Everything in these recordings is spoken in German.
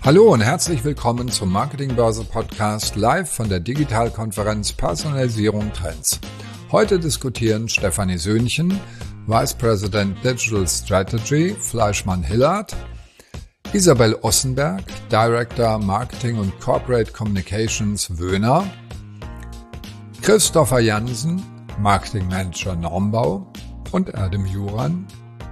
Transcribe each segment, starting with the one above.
Hallo und herzlich willkommen zum Marketingbörse Podcast live von der Digitalkonferenz Personalisierung Trends. Heute diskutieren Stefanie Söhnchen, Vice President Digital Strategy, Fleischmann-Hillard, Isabel Ossenberg, Director Marketing und Corporate Communications Wöhner, Christopher Jansen, Marketing Manager Normbau und Erdem Juran,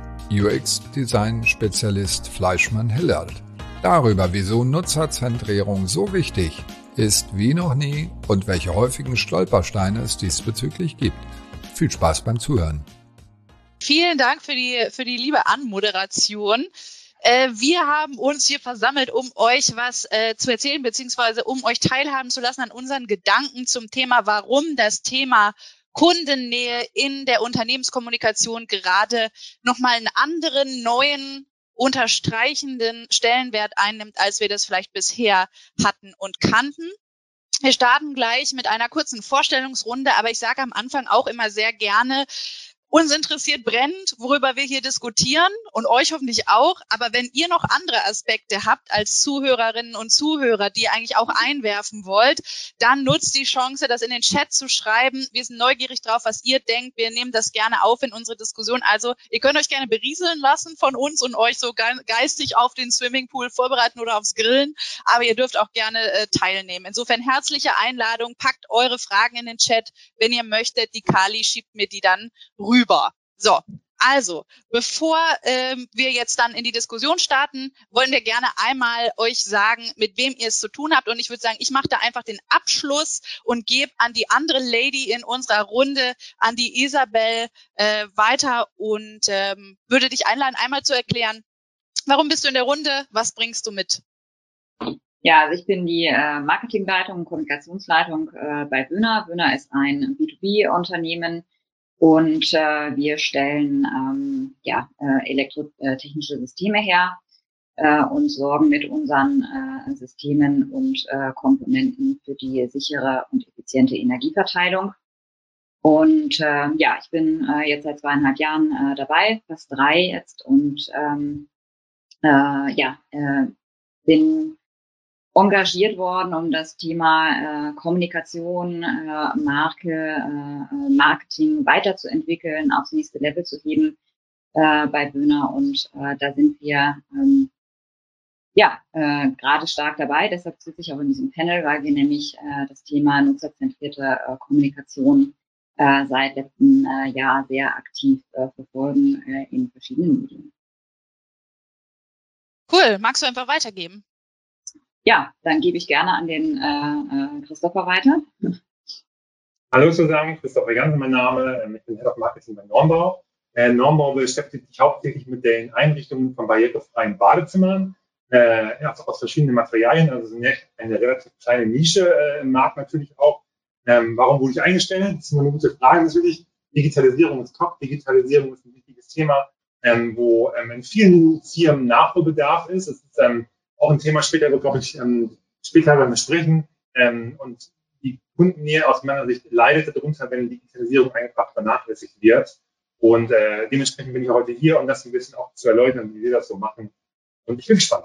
UX-Design-Spezialist Fleischmann-Hillard. Darüber, wieso Nutzerzentrierung so wichtig ist wie noch nie und welche häufigen Stolpersteine es diesbezüglich gibt. Viel Spaß beim Zuhören. Vielen Dank für die liebe Anmoderation. Wir haben uns hier versammelt, um euch was zu erzählen, beziehungsweise um euch teilhaben zu lassen an unseren Gedanken zum Thema, warum das Thema Kundennähe in der Unternehmenskommunikation gerade nochmal einen anderen, neuen, unterstreichenden Stellenwert einnimmt, als wir das vielleicht bisher hatten und kannten. Wir starten gleich mit einer kurzen Vorstellungsrunde, aber ich sage am Anfang auch immer sehr gerne, uns interessiert brennend, worüber wir hier diskutieren und euch hoffentlich auch. Aber wenn ihr noch andere Aspekte habt als Zuhörerinnen und Zuhörer, die ihr eigentlich auch einwerfen wollt, dann nutzt die Chance, das in den Chat zu schreiben. Wir sind neugierig drauf, was ihr denkt. Wir nehmen das gerne auf in unsere Diskussion. Also ihr könnt euch gerne berieseln lassen von uns und euch so geistig auf den Swimmingpool vorbereiten oder aufs Grillen. Aber ihr dürft auch gerne teilnehmen. Insofern herzliche Einladung. Packt eure Fragen in den Chat, wenn ihr möchtet. Die Kali schiebt mir die dann rüber. So, also, bevor wir jetzt dann in die Diskussion starten, wollen wir gerne einmal euch sagen, mit wem ihr es zu tun habt. Und ich würde sagen, ich mache da einfach den Abschluss und gebe an die andere Lady in unserer Runde, an die Isabel, weiter und würde dich einladen, einmal zu erklären, warum bist du in der Runde, was bringst du mit? Ja, also ich bin die Marketingleitung und Kommunikationsleitung bei Wöhner. Wöhner ist ein B2B-Unternehmen. Und wir stellen elektrotechnische Systeme her und sorgen mit unseren Systemen und Komponenten für die sichere und effiziente Energieverteilung. Und ich bin jetzt seit 2,5 Jahren dabei, fast 3 jetzt, und bin engagiert worden, um das Thema Kommunikation, Marketing weiterzuentwickeln, aufs nächste Level zu heben bei Wöhner. Und da sind wir gerade stark dabei. Deshalb sitze ich auch in diesem Panel, weil wir nämlich das Thema nutzerzentrierte Kommunikation seit letztem Jahr sehr aktiv verfolgen in verschiedenen Medien. Cool, magst du einfach weitergeben? Ja, dann gebe ich gerne an den Christopher weiter. Hallo zusammen, Christopher Jansen mein Name. Ich bin Head of Marketing bei Normbau. Normbau beschäftigt sich hauptsächlich mit den Einrichtungen von barrierefreien Badezimmern, aus verschiedenen Materialien, also eine relativ kleine Nische im Markt natürlich auch. Warum wurde ich eingestellt? Das ist immer eine gute Frage natürlich. Digitalisierung ist top, Digitalisierung ist ein wichtiges Thema, wo in vielen Firmen Nachholbedarf ist. Es ist auch ein Thema später, glaube ich, später beim Sprechen. Und die Kundennähe aus meiner Sicht leidet darunter, wenn Digitalisierung einfach vernachlässigt wird. Und dementsprechend bin ich heute hier, um das ein bisschen auch zu erläutern, wie wir das so machen. Und ich bin gespannt.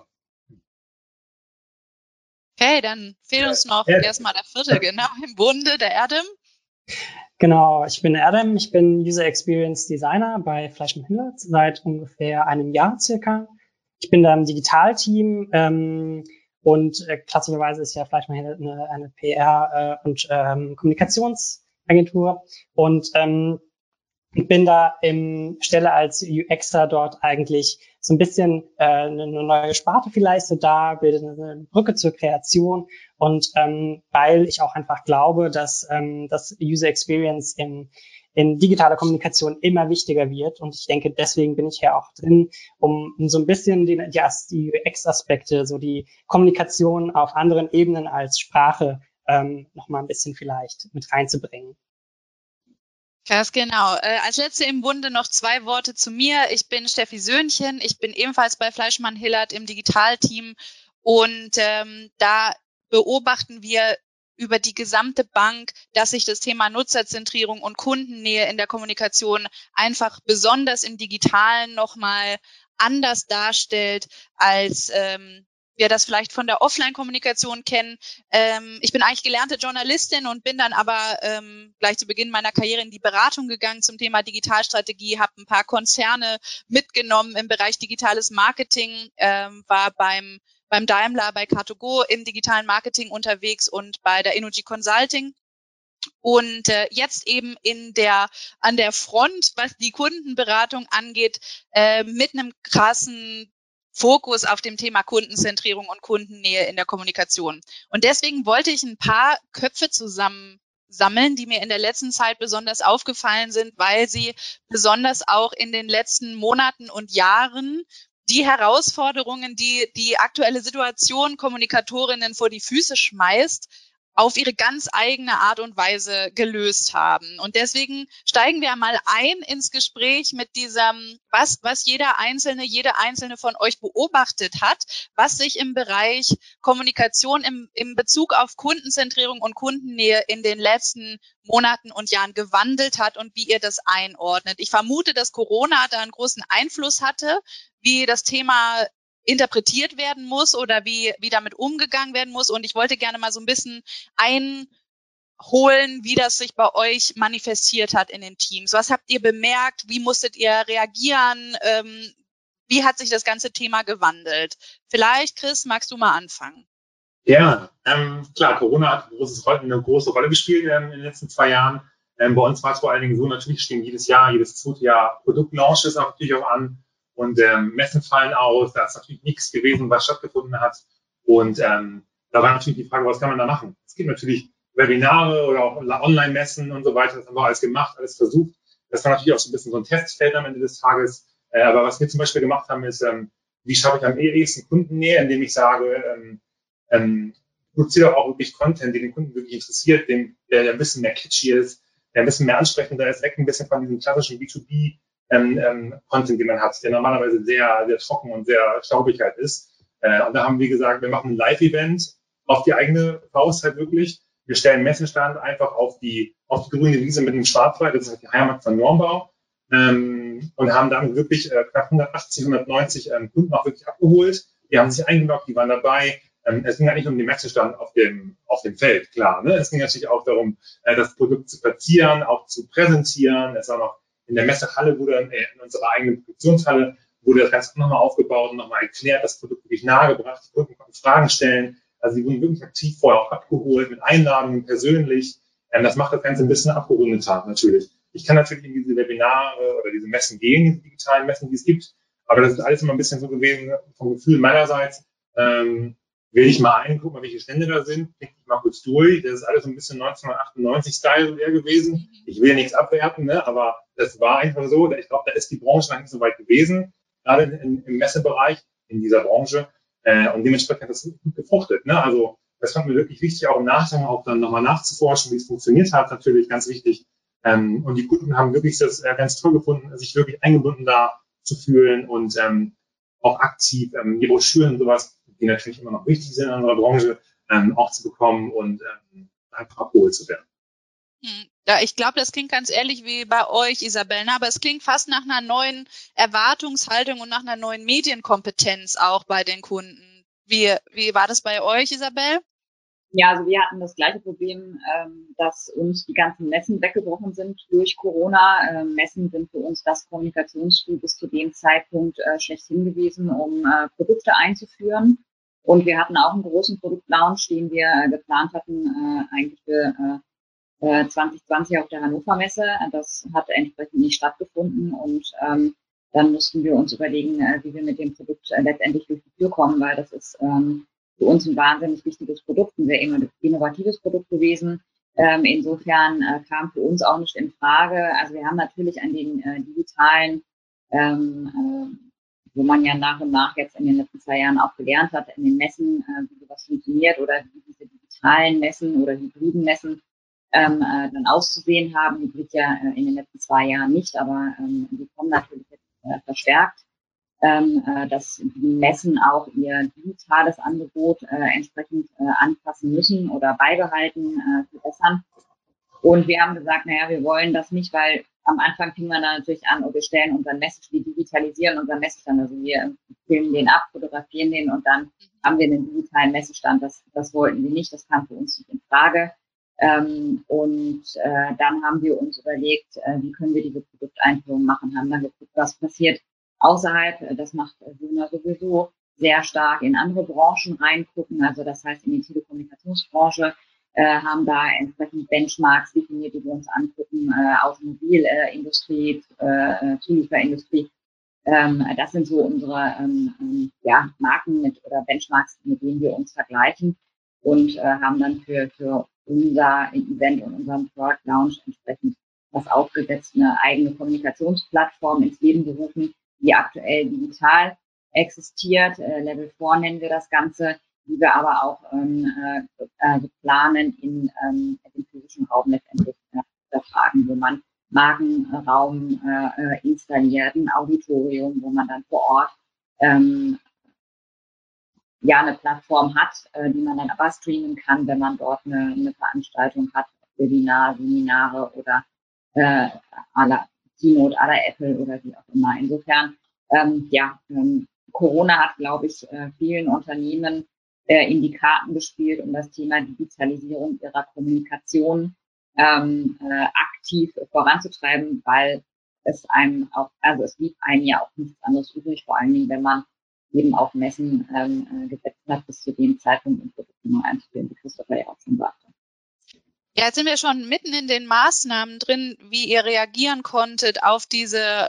Okay, dann fehlt uns noch erstmal der vierte, genau, im Bunde, der Erdem. Genau, ich bin Erdem, ich bin User Experience Designer bei Fleischmann-Hillard seit ungefähr einem Jahr circa. Ich bin da im Digitalteam und klassischerweise ist ja Fleischmann-Hillard eine PR- und Kommunikationsagentur und bin da stelle als UXer dort eigentlich so ein bisschen eine neue Sparte vielleicht so da, bildet eine Brücke zur Kreation und weil ich auch einfach glaube, dass das User Experience in digitaler Kommunikation immer wichtiger wird. Und ich denke, deswegen bin ich hier auch drin, um so ein bisschen die UX-Aspekte, so die Kommunikation auf anderen Ebenen als Sprache noch mal ein bisschen vielleicht mit reinzubringen. Ganz genau. Als letzte im Bunde noch 2 Worte zu mir. Ich bin Steffi Söhnchen. Ich bin ebenfalls bei Fleischmann-Hillard im Digitalteam. Und da beobachten wir über die gesamte Bank, dass sich das Thema Nutzerzentrierung und Kundennähe in der Kommunikation einfach besonders im Digitalen nochmal anders darstellt als wir das vielleicht von der Offline-Kommunikation kennen. Ich bin eigentlich gelernte Journalistin und bin dann aber gleich zu Beginn meiner Karriere in die Beratung gegangen zum Thema Digitalstrategie, habe ein paar Konzerne mitgenommen im Bereich digitales Marketing, war beim Daimler, bei Car2Go im digitalen Marketing unterwegs und bei der Innogy Consulting. Und jetzt eben an der Front, was die Kundenberatung angeht, mit einem krassen Fokus auf dem Thema Kundenzentrierung und Kundennähe in der Kommunikation. Und deswegen wollte ich ein paar Köpfe zusammensammeln, die mir in der letzten Zeit besonders aufgefallen sind, weil sie besonders auch in den letzten Monaten und Jahren die Herausforderungen, die die aktuelle Situation Kommunikatorinnen vor die Füße schmeißt, auf ihre ganz eigene Art und Weise gelöst haben. Und deswegen steigen wir mal ein ins Gespräch mit diesem, was jede Einzelne von euch beobachtet hat, was sich im Bereich Kommunikation im Bezug auf Kundenzentrierung und Kundennähe in den letzten Monaten und Jahren gewandelt hat und wie ihr das einordnet. Ich vermute, dass Corona da einen großen Einfluss hatte, wie das Thema interpretiert werden muss oder wie damit umgegangen werden muss. Und ich wollte gerne mal so ein bisschen einholen, wie das sich bei euch manifestiert hat in den Teams. Was habt ihr bemerkt? Wie musstet ihr reagieren? Wie hat sich das ganze Thema gewandelt? Vielleicht, Chris, magst du mal anfangen? Ja, klar, Corona hat eine große Rolle gespielt in den letzten 2 Jahren. Bei uns war es vor allen Dingen so, natürlich stehen jedes zweite Jahr Produktlaunches natürlich auch an. Und Messen fallen aus, da ist natürlich nichts gewesen, was stattgefunden hat. Und da war natürlich die Frage, was kann man da machen? Es gibt natürlich Webinare oder auch Online-Messen und so weiter, das haben wir alles gemacht, alles versucht. Das war natürlich auch so ein bisschen so ein Testfeld am Ende des Tages. Aber was wir zum Beispiel gemacht haben, ist, wie schaffe ich am ehesten Kundennähe, indem ich sage, produziere auch wirklich Content, den den Kunden wirklich interessiert, der ein bisschen mehr catchy ist, der ein bisschen mehr ansprechender ist, weg ein bisschen von diesem klassischen B2B Content, den man hat, der normalerweise sehr, sehr trocken und sehr staubig halt ist. Und da haben wir gesagt, wir machen ein Live-Event auf die eigene Faust halt wirklich. Wir stellen einen Messestand einfach auf die grüne Wiese mit dem Schwarzwald, das ist halt die Heimat von Normbau, und haben dann wirklich knapp 180, 190 Kunden auch wirklich abgeholt. Die haben sich eingeloggt, die waren dabei. Es ging ja nicht um den Messestand auf dem Feld, klar. Ne? Es ging natürlich auch darum, das Produkt zu platzieren, auch zu präsentieren. Es war noch in der Messehalle in unserer eigenen Produktionshalle wurde das Ganze nochmal aufgebaut und nochmal erklärt, das Produkt wirklich nahegebracht, die Kunden konnten Fragen stellen. Also sie wurden wirklich aktiv vorher auch abgeholt, mit Einladungen persönlich. Das macht das Ganze ein bisschen abgerundeter, natürlich. Ich kann natürlich in diese Webinare oder diese Messen gehen, diese digitalen Messen, die es gibt, aber das ist alles immer ein bisschen so gewesen, vom Gefühl meinerseits, will ich mal guck mal, welche Stände da sind, krieg ich mal kurz durch. Das ist alles so ein bisschen 1998-Style eher gewesen. Ich will nichts abwerten, ne? Aber das war einfach so. Ich glaube, da ist die Branche noch nicht so weit gewesen, gerade im Messebereich, in dieser Branche. Und dementsprechend hat das gut gefruchtet. Ne? Also das fand mir wirklich wichtig, auch im Nachgang auch dann nochmal nachzuforschen, wie es funktioniert hat, natürlich ganz wichtig. Und die Kunden haben wirklich das ganz toll gefunden, sich wirklich eingebunden da zu fühlen und auch aktiv die Broschüren und sowas, die natürlich immer noch wichtig sind in unserer Branche, auch zu bekommen und einfach abgeholt zu werden. Ja, ich glaube, das klingt ganz ehrlich wie bei euch, Isabel, aber es klingt fast nach einer neuen Erwartungshaltung und nach einer neuen Medienkompetenz auch bei den Kunden. Wie war das bei euch, Isabel? Ja, also wir hatten das gleiche Problem, dass uns die ganzen Messen weggebrochen sind durch Corona. Messen sind für uns das Kommunikationstool bis zu dem Zeitpunkt schlechthin gewesen, um Produkte einzuführen. Und wir hatten auch einen großen Produktlaunch, den wir geplant hatten, eigentlich für 2020 auf der Hannover Messe. Das hat entsprechend nicht stattgefunden und dann mussten wir uns überlegen, wie wir mit dem Produkt letztendlich durch die Tür kommen, weil das ist für uns ein wahnsinnig wichtiges Produkt, ein sehr innovatives Produkt gewesen. Insofern kam für uns auch nicht in Frage. Also wir haben natürlich an den digitalen, wo man ja nach und nach jetzt in den letzten 2 Jahren auch gelernt hat, in den Messen, wie sowas funktioniert oder wie diese digitalen Messen oder hybriden Messen dann auszusehen haben. Hybrid ja in den letzten 2 Jahren nicht, aber die kommen natürlich jetzt verstärkt. Dass die Messen auch ihr digitales Angebot entsprechend anpassen müssen oder beibehalten, verbessern. Und wir haben gesagt, naja, wir wollen das nicht, weil am Anfang fing man da natürlich an, wir stellen unseren Messestand, wir digitalisieren unseren Messestand. Also wir filmen den ab, fotografieren den und dann haben wir einen digitalen Messestand. Das wollten wir nicht, das kam für uns nicht in Frage. Dann haben wir uns überlegt, wie können wir diese Produkteinführung machen, haben dann geguckt, was passiert außerhalb. Das macht Sona sowieso sehr stark in andere Branchen reingucken, also das heißt in die Telekommunikationsbranche, haben da entsprechend Benchmarks definiert, die wir uns angucken, Automobilindustrie, Zulieferindustrie. Das sind so unsere Marken oder Benchmarks, mit denen wir uns vergleichen und haben dann für unser Event und unseren Product Launch entsprechend was aufgesetzt, eine eigene Kommunikationsplattform ins Leben gerufen, die aktuell digital existiert. Level 4 nennen wir das Ganze, die wir aber auch planen, in den physischen Raum letztendlich übertragen, wo man Markenraum installiert, ein Auditorium, wo man dann vor Ort eine Plattform hat, die man dann aber streamen kann, wenn man dort eine Veranstaltung hat, Webinar, Seminare oder à la Keynote, à la Apple oder wie auch immer. Insofern, Corona hat, glaube ich, vielen Unternehmen in die Karten gespielt, um das Thema Digitalisierung ihrer Kommunikation aktiv voranzutreiben, weil es einem auch, also es blieb einem ja auch nichts anderes übrig, vor allen Dingen, wenn man eben auf Messen gesetzt hat, bis zu dem Zeitpunkt um Produkte neu einzuführen, wie Christopher ja auch schon sagte. Ja, jetzt sind wir schon mitten in den Maßnahmen drin, wie ihr reagieren konntet auf diese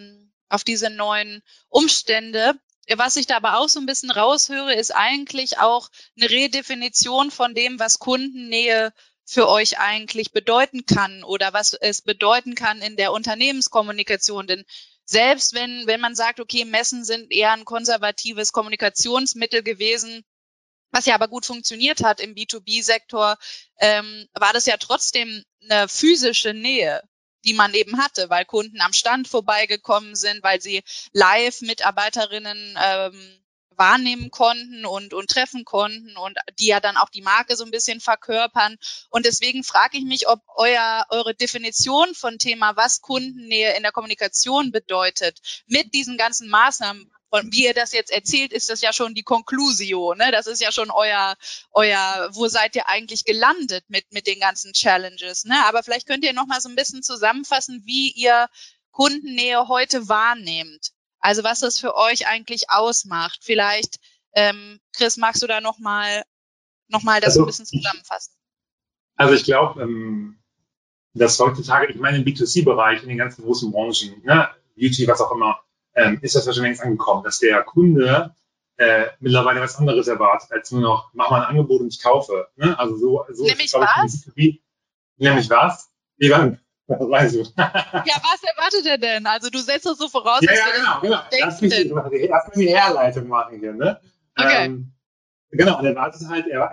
neuen Umstände. Was ich da aber auch so ein bisschen raushöre, ist eigentlich auch eine Redefinition von dem, was Kundennähe für euch eigentlich bedeuten kann oder was es bedeuten kann in der Unternehmenskommunikation. Denn selbst wenn man sagt, okay, Messen sind eher ein konservatives Kommunikationsmittel gewesen, was ja aber gut funktioniert hat im B2B-Sektor, war das ja trotzdem eine physische Nähe, die man eben hatte, weil Kunden am Stand vorbeigekommen sind, weil sie live Mitarbeiterinnen wahrnehmen konnten und treffen konnten und die ja dann auch die Marke so ein bisschen verkörpern. Und deswegen frage ich mich, ob eure Definition von Thema, was Kundennähe in der Kommunikation bedeutet, mit diesen ganzen Maßnahmen, und wie ihr das jetzt erzählt, ist das ja schon die Conclusio, ne? Das ist ja schon euer, wo seid ihr eigentlich gelandet mit den ganzen Challenges, ne? Aber vielleicht könnt ihr noch mal so ein bisschen zusammenfassen, wie ihr Kundennähe heute wahrnehmt. Also was das für euch eigentlich ausmacht. Vielleicht, Chris, magst du da noch mal das ein bisschen zusammenfassen? Also ich glaube, dass heutzutage, ich meine im B2C-Bereich, in den ganzen großen Branchen, ne, Beauty, was auch immer, ist das ja schon längst angekommen, dass der Kunde mittlerweile was anderes erwartet, als nur noch, mach mal ein Angebot und ich kaufe. Ne? Also so nämlich ist, was? Nämlich was? Was weißt du? Ja, was erwartet er denn? Also du setzt das so voraus, dass wir genau. Lass mich erstmal die Herleitung machen hier. Ne? Okay. Genau, und er erwartet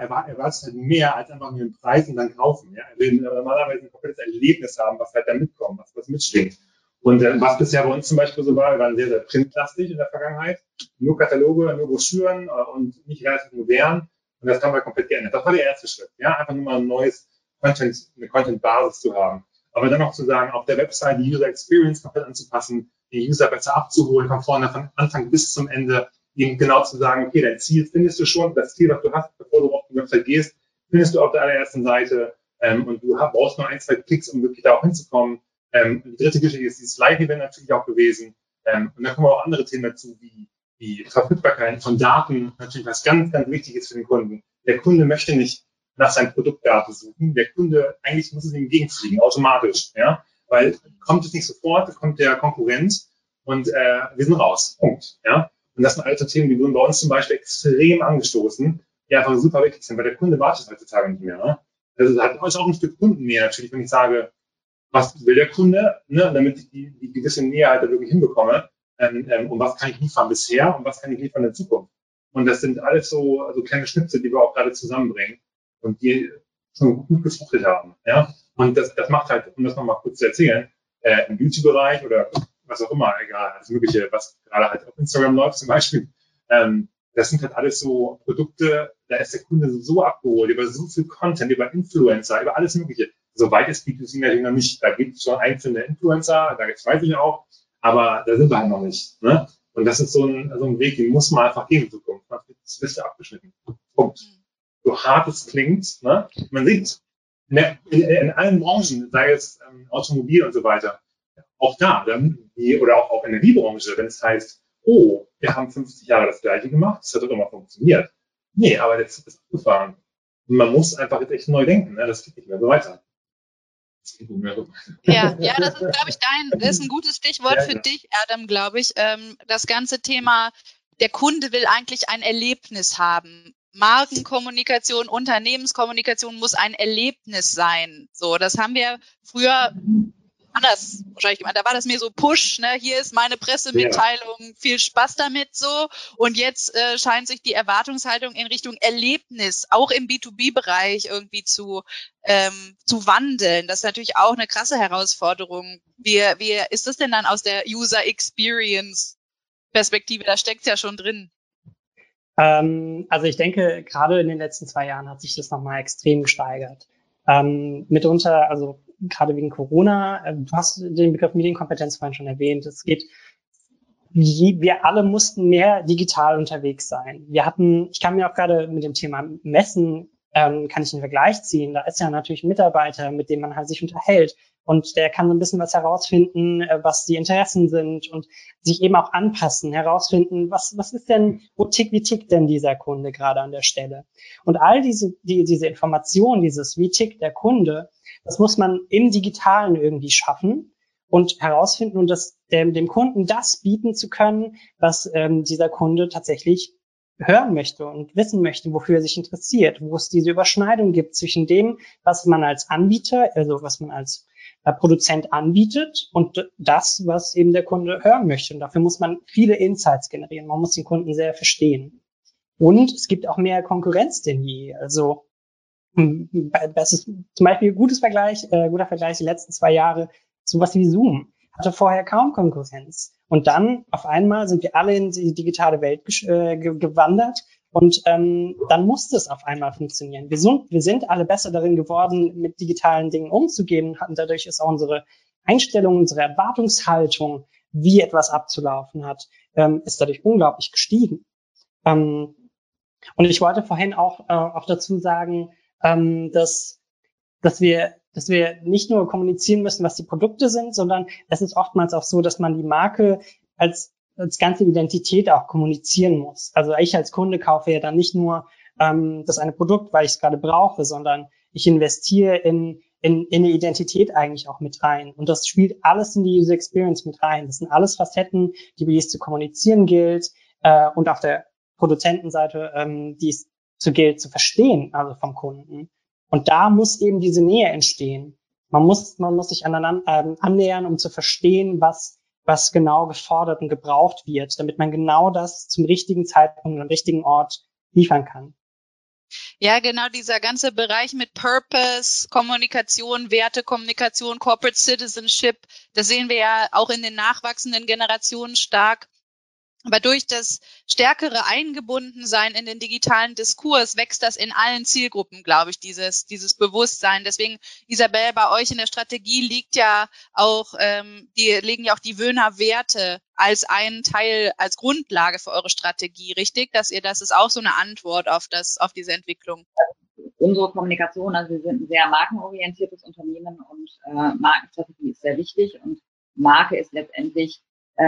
halt mehr als einfach nur den Preis und dann kaufen. Ja? Er will normalerweise ein komplettes Erlebnis haben, was halt da mitkommt, was mitschwingt. Und was bisher bei uns zum Beispiel so war, wir waren sehr, sehr printlastig in der Vergangenheit. Nur Kataloge, nur Broschüren und nicht relativ modern. Und das haben wir komplett geändert. Das war der erste Schritt. Ja, einfach nur mal ein neues eine Content-Basis zu haben. Aber dann auch zu sagen, auf der Website die User Experience komplett anzupassen, den User besser abzuholen, von vorne, von Anfang bis zum Ende, ihm genau zu sagen, okay, dein Ziel findest du schon, das Ziel, was du hast, bevor du auf die Website gehst, findest du auf der allerersten Seite und du brauchst nur 1, 2 Klicks, um wirklich da auch hinzukommen. Die dritte Geschichte ist dieses Live-Event natürlich auch gewesen. Und dann kommen auch andere Themen dazu, wie Verfügbarkeit von Daten, natürlich was ganz, ganz wichtig ist für den Kunden. Der Kunde möchte nicht nach seinen Produktdaten suchen. Der Kunde, eigentlich muss es ihm entgegenfliegen, automatisch, ja. Weil kommt es nicht sofort, kommt der Konkurrent und wir sind raus. Punkt. Ja. Und das sind alte Themen, die wurden bei uns zum Beispiel extrem angestoßen, die einfach super wichtig sind, weil der Kunde wartet heutzutage nicht mehr. Ne? Das hat auch ein Stück Kundennähe natürlich, wenn ich sage, was will der Kunde, ne, damit ich die gewisse Nähe halt wirklich hinbekomme, und was kann ich liefern bisher und was kann ich liefern in der Zukunft. Und das sind alles so kleine Schnipsel, die wir auch gerade zusammenbringen und die schon gut gefruchtet haben. Ja? Und das macht halt, um das nochmal kurz zu erzählen, im Beauty-Bereich oder was auch immer, egal, alles Mögliche, was gerade halt auf Instagram läuft zum Beispiel, das sind halt alles so Produkte, da ist der Kunde so abgeholt über so viel Content, über Influencer, über alles Mögliche. Soweit ist B2C natürlich noch nicht. Da gibt es schon einzelne Influencer, das weiß ich auch, aber da sind wir halt noch nicht. Ne? Und das ist so ein Weg, den muss man einfach gehen in Zukunft. Das bist du abgeschnitten. Punkt. So hart es klingt, ne? Man sieht in allen Branchen, sei es Automobil und so weiter, auch da, oder auch Energiebranche, wenn es heißt, oh, wir haben 50 Jahre das Gleiche gemacht, das hat doch immer funktioniert. Nee, aber der Zug ist abgefahren. Und man muss einfach jetzt echt neu denken, ne? Das geht nicht mehr so weiter. Ja, das ist, glaube ich, das ist ein gutes Stichwort für dich, Adam, glaube ich. Das ganze Thema, der Kunde will eigentlich ein Erlebnis haben. Markenkommunikation, Unternehmenskommunikation muss ein Erlebnis sein. So, das haben wir früher anders wahrscheinlich gemacht. Da war das mehr so Push, ne? Hier ist meine Pressemitteilung, viel Spaß damit so. Und jetzt scheint sich die Erwartungshaltung in Richtung Erlebnis, auch im B2B-Bereich irgendwie zu wandeln. Das ist natürlich auch eine krasse Herausforderung. Wie ist das denn dann aus der User Experience Perspektive? Da steckt's ja schon drin. Also ich denke, gerade in den letzten 2 Jahren hat sich das nochmal extrem gesteigert. Mitunter, also gerade wegen Corona, du hast den Begriff Medienkompetenz vorhin schon erwähnt. Es geht, wir alle mussten mehr digital unterwegs sein. Ich kann mir auch gerade mit dem Thema Messen, kann ich einen Vergleich ziehen. Da ist ja natürlich ein Mitarbeiter, mit dem man halt sich unterhält. Und der kann so ein bisschen was herausfinden, was die Interessen sind und sich eben auch anpassen, herausfinden, was ist denn, wie tickt denn dieser Kunde gerade an der Stelle? Und all diese Informationen, wie tickt der Kunde, das muss man im Digitalen irgendwie schaffen und herausfinden und dem Kunden das bieten zu können, was dieser Kunde tatsächlich hören möchte und wissen möchte, wofür er sich interessiert, wo es diese Überschneidung gibt zwischen dem, was man als Anbieter, also was man als Produzent anbietet und das, was eben der Kunde hören möchte. Und dafür muss man viele Insights generieren. Man muss den Kunden sehr verstehen. Und es gibt auch mehr Konkurrenz denn je. Also das ist zum Beispiel ein guter Vergleich die letzten 2 Jahre, sowas wie Zoom hatte vorher kaum Konkurrenz. Und dann auf einmal sind wir alle in die digitale Welt gewandert und dann musste es auf einmal funktionieren. Wir sind alle besser darin geworden, mit digitalen Dingen umzugehen. Und dadurch ist auch unsere Einstellung, unsere Erwartungshaltung, wie etwas abzulaufen hat, ist dadurch unglaublich gestiegen. Und ich wollte vorhin auch dazu sagen, dass wir nicht nur kommunizieren müssen, was die Produkte sind, sondern es ist oftmals auch so, dass man die Marke als ganze Identität auch kommunizieren muss. Also ich als Kunde kaufe ja dann nicht nur das eine Produkt, weil ich es gerade brauche, sondern ich investiere in eine Identität eigentlich auch mit rein. Und das spielt alles in die User Experience mit rein. Das sind alles Facetten, wie es zu kommunizieren gilt und auf der Produzentenseite, die es gilt zu verstehen, also vom Kunden. Und da muss eben diese Nähe entstehen. Man muss sich aneinander annähern, um zu verstehen, was genau gefordert und gebraucht wird, damit man genau das zum richtigen Zeitpunkt am richtigen Ort liefern kann. Ja, genau, dieser ganze Bereich mit Purpose, Kommunikation, Wertekommunikation, Corporate Citizenship, das sehen wir ja auch in den nachwachsenden Generationen stark. Aber durch das stärkere Eingebundensein in den digitalen Diskurs wächst das in allen Zielgruppen, glaube ich, dieses Bewusstsein. Deswegen, Isabel, bei euch in der Strategie liegen ja auch die Wöhner Werte als einen Teil, als Grundlage für eure Strategie, richtig? Das ist auch so eine Antwort auf diese Entwicklung. Unsere Kommunikation, also wir sind ein sehr markenorientiertes Unternehmen und Markenstrategie ist sehr wichtig und Marke ist letztendlich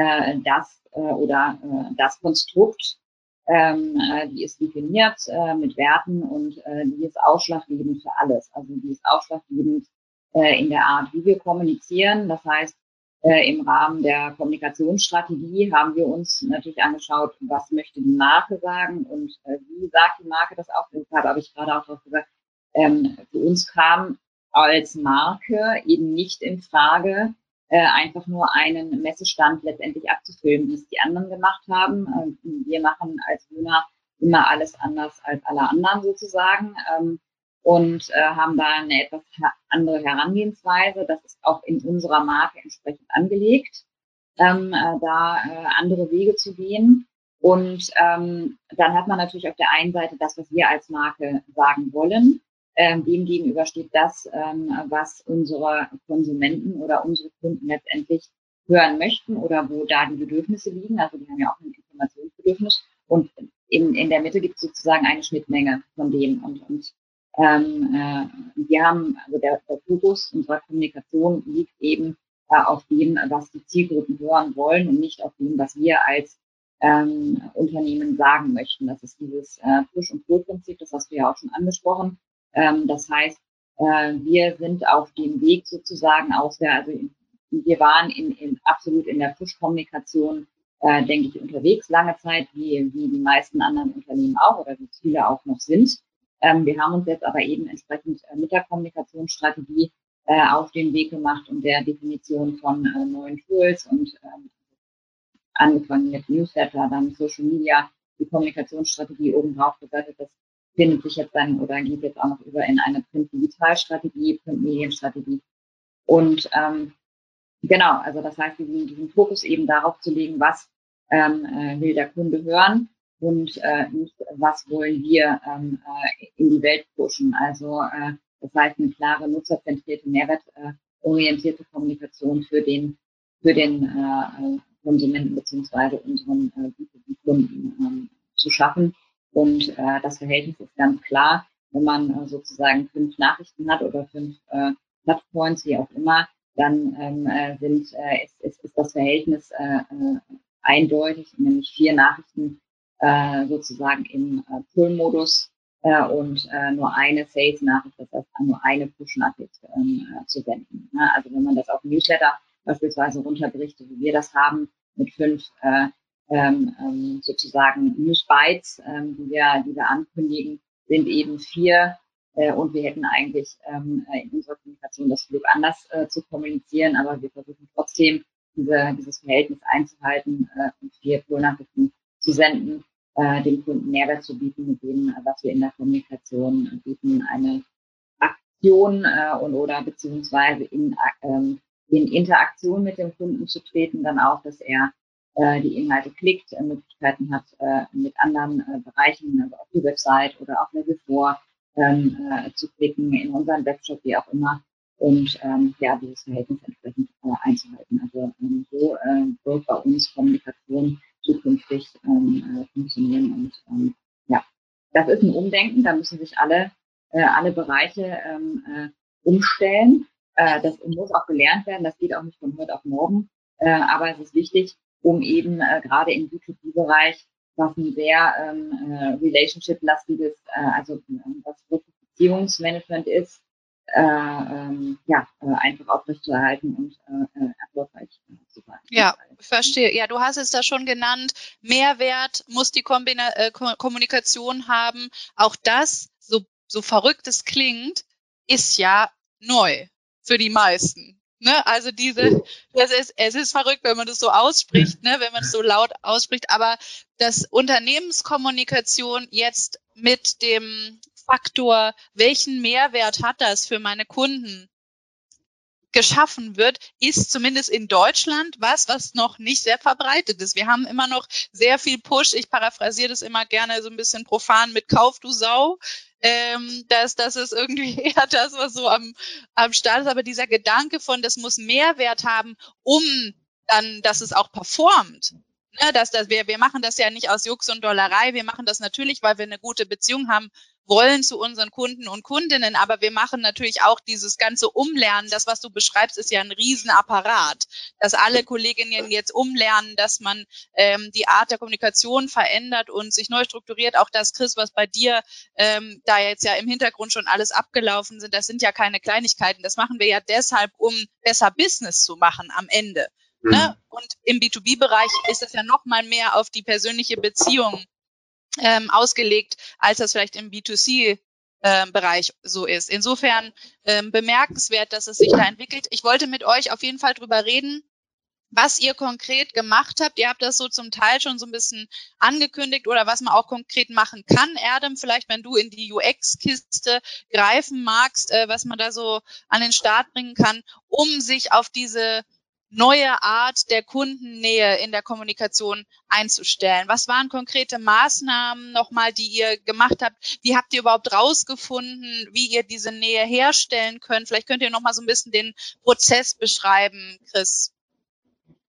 das Konstrukt, die ist definiert mit Werten und die ist ausschlaggebend für alles. Also die ist ausschlaggebend in der Art, wie wir kommunizieren. Das heißt, im Rahmen der Kommunikationsstrategie haben wir uns natürlich angeschaut, was möchte die Marke sagen und wie sagt die Marke das auch. Deshalb habe ich gerade auch drauf gesagt, für uns kam als Marke eben nicht in Frage, einfach nur einen Messestand letztendlich abzufüllen, wie es die anderen gemacht haben. Wir machen als Wöhner immer alles anders als alle anderen sozusagen und haben da eine etwas andere Herangehensweise. Das ist auch in unserer Marke entsprechend angelegt, andere Wege zu gehen. Und dann hat man natürlich auf der einen Seite das, was wir als Marke sagen wollen. Dem gegenüber steht das, was unsere Konsumenten oder unsere Kunden letztendlich hören möchten oder wo da die Bedürfnisse liegen. Also die haben ja auch ein Informationsbedürfnis. Und in der Mitte gibt es sozusagen eine Schnittmenge von denen. Und wir haben, also der Fokus unserer Kommunikation liegt eben auf dem, was die Zielgruppen hören wollen und nicht auf dem, was wir als Unternehmen sagen möchten. Das ist dieses Push- und Pull-Prinzip, das hast du ja auch schon angesprochen. Das heißt, wir sind auf dem Weg sozusagen wir waren absolut in der Push-Kommunikation, denke ich, unterwegs lange Zeit, wie die meisten anderen Unternehmen auch oder wie viele auch noch sind. Wir haben uns jetzt aber eben entsprechend mit der Kommunikationsstrategie auf den Weg gemacht und der Definition von neuen Tools und angefangen mit Newsletter, dann Social Media, die Kommunikationsstrategie obendrauf gesetzt. Das findet sich jetzt dann oder geht jetzt auch noch über in eine Print-Digital-Strategie, Print-Medien-Strategie. Und genau, also das heißt, diesen Fokus eben darauf zu legen, was will der Kunde hören und nicht, was wollen wir in die Welt pushen. Also das heißt, eine klare, nutzerzentrierte, mehrwertorientierte Kommunikation für den Konsumenten beziehungsweise unseren Kunden zu schaffen. Und das Verhältnis ist ganz klar, wenn man sozusagen 5 Nachrichten hat oder 5 Touchpoints, wie auch immer, dann ist das Verhältnis eindeutig, nämlich 4 Nachrichten sozusagen im Pull-Modus und nur eine Sales-Nachricht, das heißt nur eine Push-Nachricht zu senden. Also wenn man das auf Newsletter beispielsweise runterbricht, wie wir das haben, mit 5 sozusagen News-Bytes, die wir ankündigen, sind eben 4 und wir hätten eigentlich in unserer Kommunikation das Glück anders zu kommunizieren, aber wir versuchen trotzdem dieses Verhältnis einzuhalten und 4 Pull-Nachrichten zu senden, dem Kunden Mehrwert zu bieten, mit dem, was wir in der Kommunikation bieten, eine Aktion oder beziehungsweise in Interaktion mit dem Kunden zu treten, dann auch, dass er die Inhalte klickt, Möglichkeiten hat, mit anderen Bereichen, also auf die Website oder auf Level 4 zu klicken, in unseren Webshop, wie auch immer, und dieses Verhältnis entsprechend einzuhalten. Also so wird bei uns Kommunikation zukünftig funktionieren. Und das ist ein Umdenken, da müssen sich alle Bereiche umstellen. Das muss auch gelernt werden, das geht auch nicht von heute auf morgen, aber es ist wichtig, um eben gerade im B2B-Bereich, was ein sehr relationship-lastiges, was wirklich Beziehungsmanagement ist, einfach aufrechtzuerhalten und erfolgreich zu sein. Ja, verstehe. Ja, du hast es da schon genannt. Mehrwert muss die Kommunikation haben. Auch das, so verrückt es klingt, ist ja neu für die meisten. Ne? Also es ist verrückt, wenn man das so ausspricht, ne? Wenn man es so laut ausspricht. Aber dass Unternehmenskommunikation jetzt mit dem Faktor, welchen Mehrwert hat das für meine Kunden, geschaffen wird, ist zumindest in Deutschland was noch nicht sehr verbreitet ist. Wir haben immer noch sehr viel Push. Ich paraphrasiere das immer gerne so ein bisschen profan mit Kauf, du Sau. Das ist irgendwie eher das, was so am Start ist. Aber dieser Gedanke von, das muss Mehrwert haben, um dann, dass es auch performt. Ne, wir machen das ja nicht aus Jux und Dollerei. Wir machen das natürlich, weil wir eine gute Beziehung haben wollen zu unseren Kunden und Kundinnen, aber wir machen natürlich auch dieses ganze Umlernen. Das, was du beschreibst, ist ja ein Riesenapparat, dass alle Kolleginnen jetzt umlernen, dass man die Art der Kommunikation verändert und sich neu strukturiert. Auch das, Chris, was bei dir da jetzt ja im Hintergrund schon alles abgelaufen sind, das sind ja keine Kleinigkeiten. Das machen wir ja deshalb, um besser Business zu machen am Ende. Ne? Und im B2B-Bereich ist es ja noch mal mehr auf die persönliche Beziehung ausgelegt, als das vielleicht im B2C-Bereich so ist. Insofern bemerkenswert, dass es sich da entwickelt. Ich wollte mit euch auf jeden Fall drüber reden, was ihr konkret gemacht habt. Ihr habt das so zum Teil schon so ein bisschen angekündigt oder was man auch konkret machen kann. Erdem, vielleicht, wenn du in die UX-Kiste greifen magst, was man da so an den Start bringen kann, um sich auf diese neue Art der Kundennähe in der Kommunikation einzustellen. Was waren konkrete Maßnahmen nochmal, die ihr gemacht habt? Wie habt ihr überhaupt rausgefunden, wie ihr diese Nähe herstellen könnt? Vielleicht könnt ihr nochmal so ein bisschen den Prozess beschreiben, Chris.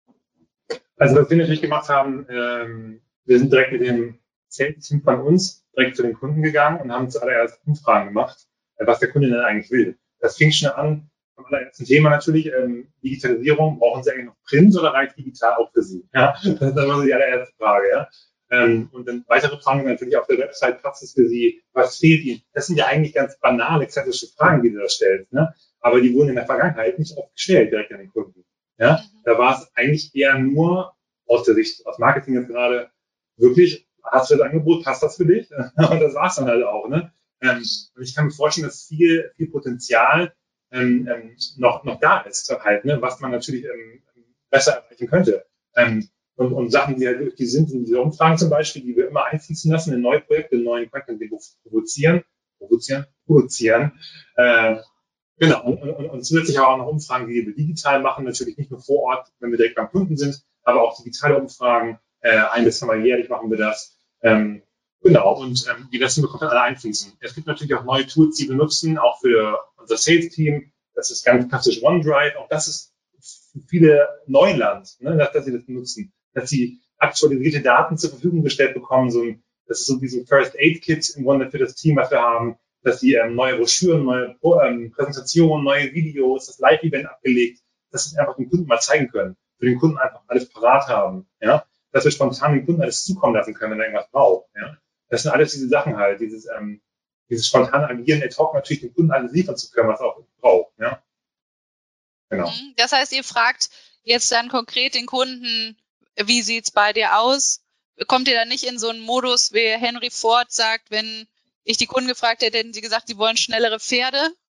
Also was wir natürlich gemacht haben, wir sind direkt mit dem Sales-Team von uns direkt zu den Kunden gegangen und haben zuallererst Umfragen gemacht, was der Kunde denn eigentlich will. Das fing schon an am allerersten Thema natürlich, Digitalisierung. Brauchen Sie eigentlich noch Print oder reicht digital auch für Sie? Ja, das war so die allererste Frage. Ja. Und dann weitere Fragen natürlich auf der Website, passt es für Sie, was fehlt Ihnen? Das sind ja eigentlich ganz banale, klassische Fragen, die du da stellst. Ne? Aber die wurden in der Vergangenheit nicht oft gestellt direkt an den Kunden. Ja, da war es eigentlich eher nur aus der Sicht, aus Marketing jetzt gerade, wirklich, hast du das Angebot, passt das für dich? Und das war es dann halt auch. Ne? Und ich kann mir vorstellen, dass viel Potenzial noch da ist, halt, ne? Was man natürlich besser erreichen könnte. Und Sachen, die halt wirklich sind, in diese Umfragen zum Beispiel, die wir immer einfließen lassen in neue Projekte, in neuen Content, die wir produzieren. Genau, und zusätzlich aber auch noch Umfragen, die wir digital machen, natürlich nicht nur vor Ort, wenn wir direkt beim Kunden sind, aber auch digitale Umfragen, 1 bis 2 Mal jährlich machen wir das. Genau, und die lassen wir komplett alle einfließen. Es gibt natürlich auch neue Tools, die wir nutzen, auch für unser Sales-Team. Das ist ganz klassisch OneDrive. Auch das ist für viele Neuland, ne, dass sie das nutzen, dass sie aktualisierte Daten zur Verfügung gestellt bekommen. Das ist so wie so ein First-Aid-Kit im Grunde für das Team, was wir haben, dass die neue Broschüren, neue Präsentationen, neue Videos, das Live-Event abgelegt, dass sie einfach den Kunden mal zeigen können, für den Kunden einfach alles parat haben, ja, dass wir spontan den Kunden alles zukommen lassen können, wenn er irgendwas braucht, ja. Das sind alles diese Sachen halt, dieses spontane Agieren, ad hoc natürlich den Kunden alles liefern zu können, was er auch braucht, ja. Genau. Das heißt, ihr fragt jetzt dann konkret den Kunden, wie sieht's bei dir aus? Kommt ihr dann nicht in so einen Modus, wie Henry Ford sagt, wenn ich die Kunden gefragt hätte, hätten sie gesagt, sie wollen schnellere Pferde?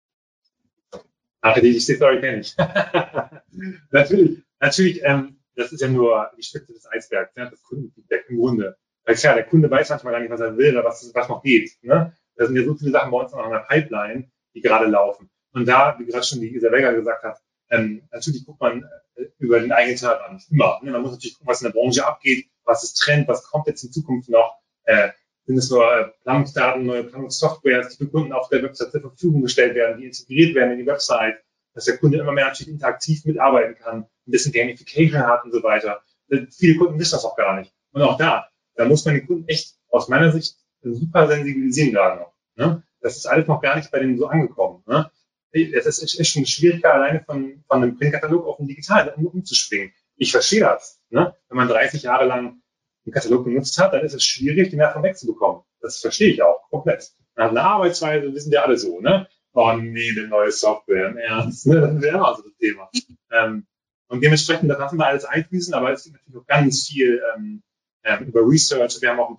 Ach, die Story kenne ich. Natürlich, das ist ja nur die Spitze des Eisbergs, ne? Das Kundenfeedback im Grunde. Weil klar, der Kunde weiß manchmal gar nicht, was er will oder was noch geht. Ne? Da sind ja so viele Sachen bei uns noch in der Pipeline, die gerade laufen. Und da, wie gerade schon die Isabella gesagt hat, natürlich guckt man über den eigenen Tellerrand immer. Ne? Man muss natürlich gucken, was in der Branche abgeht, was ist Trend, was kommt jetzt in Zukunft noch. Sind es nur Planungsdaten, neue Planungssoftwares, die für Kunden auf der Website zur Verfügung gestellt werden, die integriert werden in die Website, dass der Kunde immer mehr natürlich interaktiv mitarbeiten kann, ein bisschen Gamification hat und so weiter. Viele Kunden wissen das auch gar nicht. Und auch da muss man den Kunden echt aus meiner Sicht super sensibilisieren gerade noch. Ne? Das ist alles noch gar nicht bei denen so angekommen. Ne? Es ist schon schwieriger, alleine von einem Printkatalog auf einen digitalen umzuspringen. Ich verstehe das. Ne? Wenn man 30 Jahre lang einen Katalog benutzt hat, dann ist es schwierig, den davon wegzubekommen. Das verstehe ich auch komplett. Man hat eine Arbeitsweise, wissen ja alle so, ne? Oh nee, eine neue Software, im Ernst, ne? Das wäre immer so das Thema. Und dementsprechend, das lassen wir alles einfließen, aber es gibt natürlich auch ganz viel über Research. Wir haben auch ein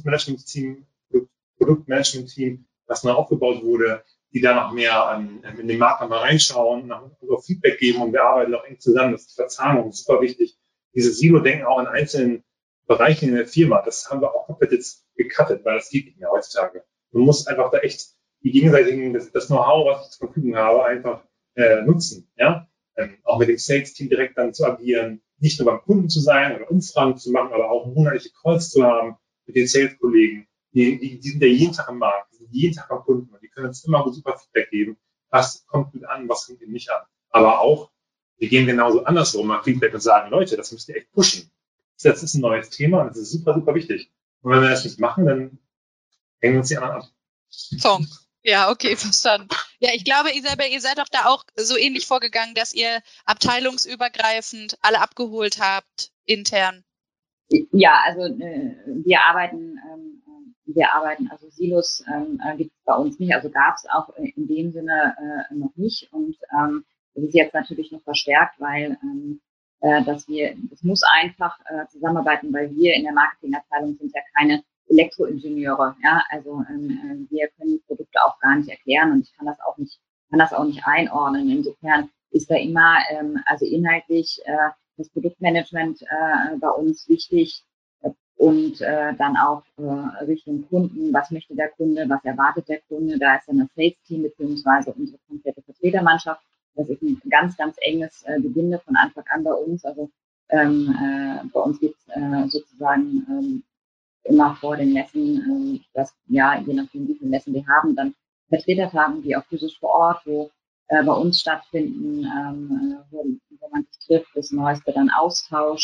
Produktmanagement-Team, was neu aufgebaut wurde, die da noch mehr in den Markt mal reinschauen, noch Feedback geben, und wir arbeiten auch eng zusammen. Das ist Verzahnung, super wichtig. Dieses Silo-Denken auch in einzelnen Bereichen in der Firma, das haben wir auch komplett jetzt gecuttet, weil das geht nicht mehr heutzutage. Man muss einfach da echt die gegenseitigen, das Know-how, was ich zur Verfügung habe, einfach nutzen. Ja? Auch mit dem Sales-Team direkt dann zu agieren, nicht nur beim Kunden zu sein oder Umfragen zu machen, aber auch monatliche Calls zu haben mit den Sales-Kollegen. Die sind ja jeden Tag am Markt, die sind jeden Tag am Kunden, und die können uns immer super Feedback geben, was kommt gut an, was kommt eben nicht an. Aber auch, wir gehen genauso andersrum nach Feedback und sagen, Leute, das müsst ihr echt pushen. Das ist ein neues Thema und das ist super, super wichtig. Und wenn wir das nicht machen, dann hängen wir uns die anderen ab. Tom. Ja, okay, verstanden. Ja, ich glaube, Isabel, ihr seid doch da auch so ähnlich vorgegangen, dass ihr abteilungsübergreifend alle abgeholt habt, intern. Ja, also wir arbeiten, also Silos gibt es bei uns nicht, also gab es auch in dem Sinne noch nicht, und das ist jetzt natürlich noch verstärkt, weil das muss einfach zusammenarbeiten, weil wir in der Marketingabteilung sind ja keine Elektroingenieure, ja, also wir können die Produkte auch gar nicht erklären, und ich kann das auch nicht einordnen. Insofern ist da immer, also inhaltlich das Produktmanagement bei uns wichtig, und dann auch Richtung Kunden, was möchte der Kunde, was erwartet der Kunde, da ist dann das Sales-Team beziehungsweise unsere komplette Vertretermannschaft. Das ist ein ganz, ganz enges Gebinde von Anfang an bei uns. Also bei uns gibt es sozusagen immer vor den Messen, dass, ja, je nachdem, wie viele Messen wir haben, dann Vertretertagen, die auch physisch vor Ort, wo bei uns stattfinden, wo man sich trifft, das Neueste dann austauscht.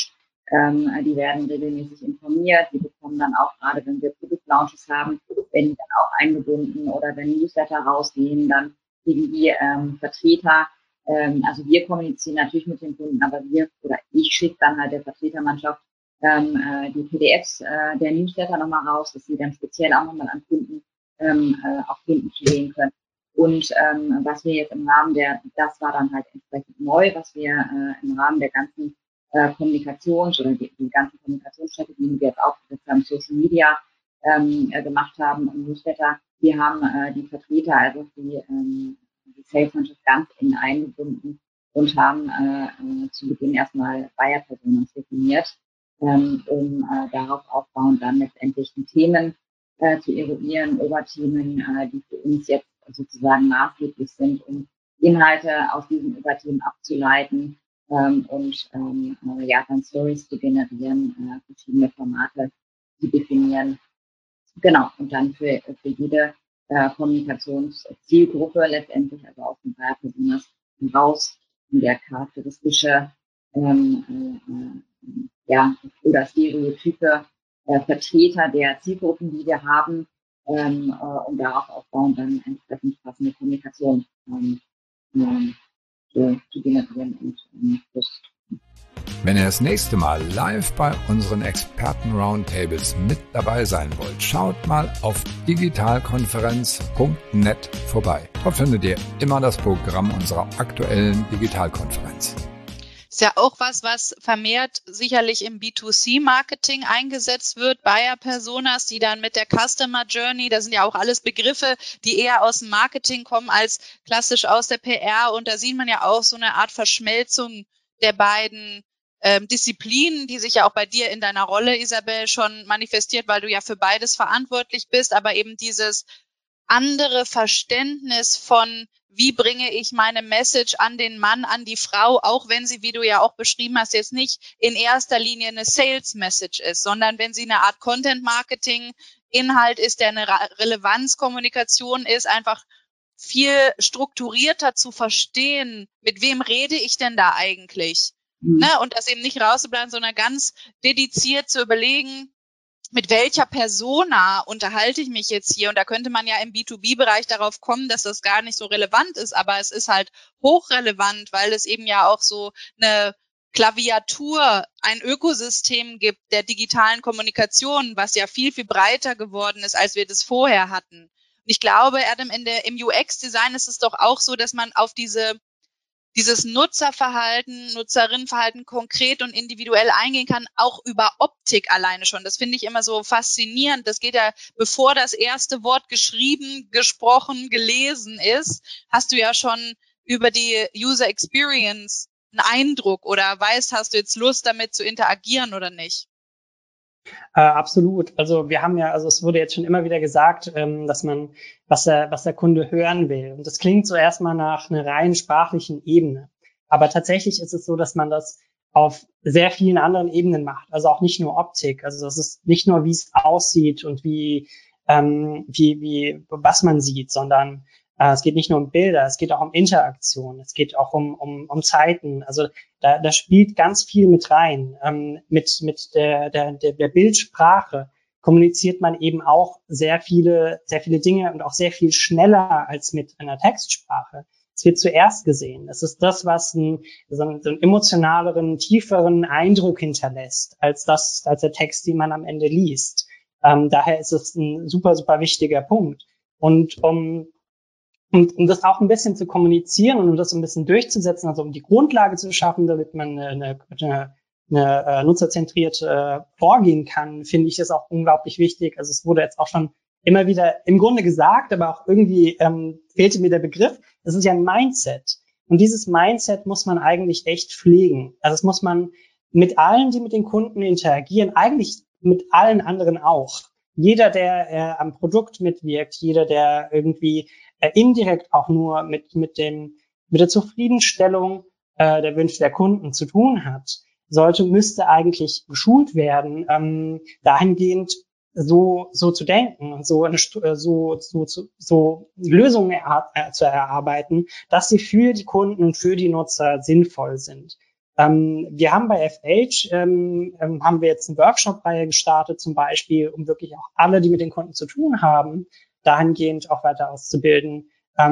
Die werden regelmäßig informiert. Die bekommen dann auch, gerade wenn wir Produktlaunches haben, werden die dann auch eingebunden, oder wenn Newsletter rausgehen, dann kriegen die Vertreter, also wir kommunizieren natürlich mit den Kunden, aber ich schicke dann halt der Vertretermannschaft die PDFs der Newsletter nochmal raus, dass sie dann speziell auch nochmal an Kunden, auf Kunden zugehen können. Und was wir jetzt im Rahmen das war dann halt entsprechend neu, was wir im Rahmen der ganzen Kommunikations- oder die ganzen Kommunikationsstrategien, die wir jetzt auch haben, Social Media gemacht haben und Newsletter. Wir haben die Vertreter, also die Sales-Mannschaft ganz eng eingebunden und haben zu Beginn erstmal Buyer-Personas definiert, um darauf aufbauend dann letztendlich die Themen zu eruieren, Oberthemen, die für uns jetzt sozusagen maßgeblich sind, um Inhalte aus diesen Oberthemen abzuleiten, und dann Stories zu generieren, verschiedene Formate zu definieren. Genau, und dann für jede Kommunikationszielgruppe letztendlich, also aus den Buyer-Personas heraus, der charakteristische oder stereotype Vertreter der Zielgruppen, die wir haben, und darauf aufbauen, dann entsprechend passende Kommunikation zu generieren und Wenn ihr das nächste Mal live bei unseren Experten-Roundtables mit dabei sein wollt, schaut mal auf digitalkonferenz.net vorbei. Dort findet ihr immer das Programm unserer aktuellen Digitalkonferenz. Ist ja auch was vermehrt sicherlich im B2C-Marketing eingesetzt wird, Buyer-Personas, die dann mit der Customer Journey, das sind ja auch alles Begriffe, die eher aus dem Marketing kommen als klassisch aus der PR, und da sieht man ja auch so eine Art Verschmelzung der beiden Disziplinen, die sich ja auch bei dir in deiner Rolle, Isabel, schon manifestiert, weil du ja für beides verantwortlich bist, aber eben dieses andere Verständnis von, wie bringe ich meine Message an den Mann, an die Frau, auch wenn sie, wie du ja auch beschrieben hast, jetzt nicht in erster Linie eine Sales-Message ist, sondern wenn sie eine Art Content-Marketing-Inhalt ist, der eine Relevanzkommunikation ist, einfach viel strukturierter zu verstehen, mit wem rede ich denn da eigentlich? Ne? Und das eben nicht rauszubleiben, sondern ganz dediziert zu überlegen, mit welcher Persona unterhalte ich mich jetzt hier? Und da könnte man ja im B2B-Bereich darauf kommen, dass das gar nicht so relevant ist, aber es ist halt hochrelevant, weil es eben ja auch so eine Klaviatur, ein Ökosystem gibt der digitalen Kommunikation, was ja viel, viel breiter geworden ist, als wir das vorher hatten. Und ich glaube, Adam, im UX-Design ist es doch auch so, dass man auf dieses Nutzerverhalten, Nutzerinnenverhalten konkret und individuell eingehen kann, auch über Optik alleine schon. Das finde ich immer so faszinierend. Das geht ja, bevor das erste Wort geschrieben, gesprochen, gelesen ist, hast du ja schon über die User Experience einen Eindruck oder hast du jetzt Lust, damit zu interagieren oder nicht? Absolut. Also wir haben ja, also es wurde jetzt schon immer wieder gesagt, dass man, was der Kunde hören will. Und das klingt so erstmal nach einer rein sprachlichen Ebene. Aber tatsächlich ist es so, dass man das auf sehr vielen anderen Ebenen macht. Also auch nicht nur Optik. Also das ist nicht nur, wie es aussieht und was man sieht, sondern es geht nicht nur um Bilder, es geht auch um Interaktion, es geht auch um Zeiten. Also da spielt ganz viel mit rein. Mit der Bildsprache kommuniziert man eben auch sehr viele Dinge und auch sehr viel schneller als mit einer Textsprache. Es wird zuerst gesehen. Es ist das, was so einen emotionaleren, tieferen Eindruck hinterlässt, als der Text, den man am Ende liest. Daher ist es ein super, super wichtiger Punkt. Und um das auch ein bisschen zu kommunizieren und um das ein bisschen durchzusetzen, also um die Grundlage zu schaffen, damit man eine nutzerzentrierte vorgehen kann, finde ich das auch unglaublich wichtig. Also es wurde jetzt auch schon immer wieder im Grunde gesagt, aber auch irgendwie fehlte mir der Begriff. Es ist ja ein Mindset. Und dieses Mindset muss man eigentlich echt pflegen. Also das muss man mit allen, die mit den Kunden interagieren, eigentlich mit allen anderen auch. Jeder, der am Produkt mitwirkt, jeder, der irgendwie indirekt auch nur mit der Zufriedenstellung der Wünsche der Kunden zu tun hat, müsste eigentlich geschult werden, dahingehend so zu denken und so Lösungen zu erarbeiten, dass sie für die Kunden und für die Nutzer sinnvoll sind. Wir haben bei FH, haben wir jetzt eine Workshop-Reihe gestartet zum Beispiel, um wirklich auch alle, die mit den Kunden zu tun haben, dahingehend auch weiter auszubilden,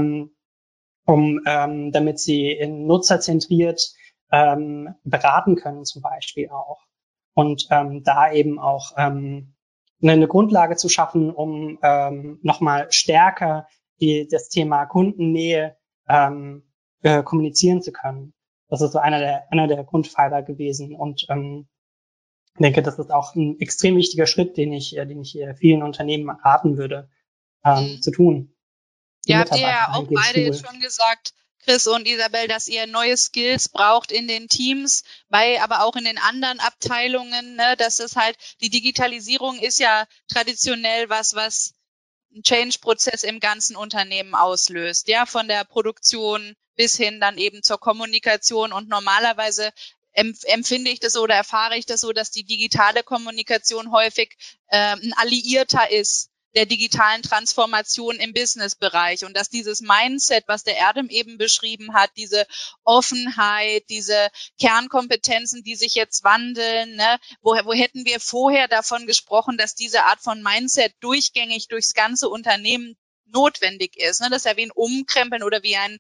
damit sie in nutzerzentriert beraten können zum Beispiel auch. Und da eben auch eine Grundlage zu schaffen, um nochmal stärker das Thema Kundennähe kommunizieren zu können. Das ist so einer der Grundpfeiler gewesen. Und ich denke, das ist auch ein extrem wichtiger Schritt, den ich vielen Unternehmen raten würde, zu tun. Ja, habt ihr ja auch beide jetzt schon gesagt, Chris und Isabel, dass ihr neue Skills braucht in den Teams, aber auch in den anderen Abteilungen, ne, dass es halt, die Digitalisierung ist ja traditionell was einen Change-Prozess im ganzen Unternehmen auslöst, ja, von der Produktion bis hin dann eben zur Kommunikation. Und normalerweise empfinde ich das so oder erfahre ich das so, dass die digitale Kommunikation häufig ein Alliierter ist der digitalen Transformation im Businessbereich und dass dieses Mindset, was der Erdem eben beschrieben hat, diese Offenheit, diese Kernkompetenzen, die sich jetzt wandeln, ne, wo hätten wir vorher davon gesprochen, dass diese Art von Mindset durchgängig durchs ganze Unternehmen notwendig ist, ne? Das ist ja wie ein Umkrempeln oder wie ein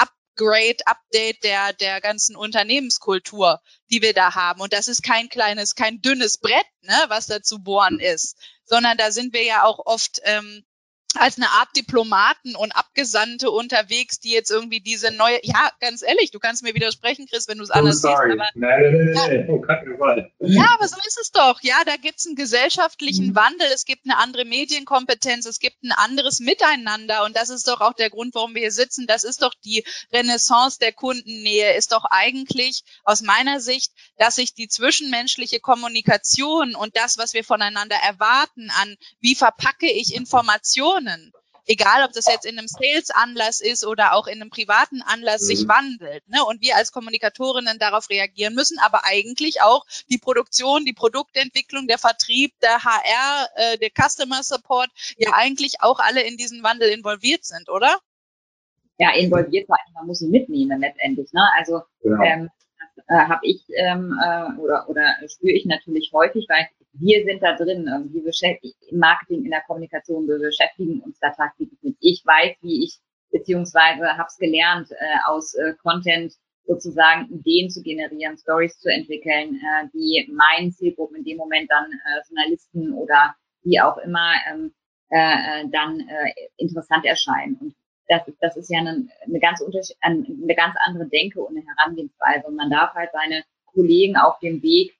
Update der ganzen Unternehmenskultur, die wir da haben. Und das ist kein dünnes Brett, ne, was da zu bohren ist, sondern da sind wir ja auch oft als eine Art Diplomaten und Abgesandte unterwegs, die jetzt irgendwie diese neue, ja, ganz ehrlich, du kannst mir widersprechen, Chris, wenn du es anders siehst. Aber, Nein, oh Gott, ja, aber so ist es doch. Ja, da gibt's einen gesellschaftlichen Wandel, es gibt eine andere Medienkompetenz, es gibt ein anderes Miteinander und das ist doch auch der Grund, warum wir hier sitzen. Das ist doch die Renaissance der Kundennähe, ist doch eigentlich aus meiner Sicht, dass sich die zwischenmenschliche Kommunikation und das, was wir voneinander erwarten an, wie verpacke ich Informationen, egal ob das jetzt in einem Sales-Anlass ist oder auch in einem privaten Anlass, sich wandelt, ne? Und wir als Kommunikatorinnen darauf reagieren müssen, aber eigentlich auch die Produktion, die Produktentwicklung, der Vertrieb, der HR, der Customer Support, ja eigentlich auch alle in diesen Wandel involviert sind, oder? Ja, involviert, man muss ihn mitnehmen letztendlich, ne? Also habe ich oder spüre ich natürlich häufig, weil wir sind da drin, im Marketing, in der Kommunikation, wir beschäftigen uns da tagtäglich mit. Ich weiß, wie ich, beziehungsweise habe es gelernt, aus Content sozusagen Ideen zu generieren, Stories zu entwickeln, die meinen Zielgruppen in dem Moment dann Journalisten oder wie auch immer dann interessant erscheinen. Und das ist ja eine ganz andere Denke und eine Herangehensweise. Und man darf halt seine Kollegen auf dem Weg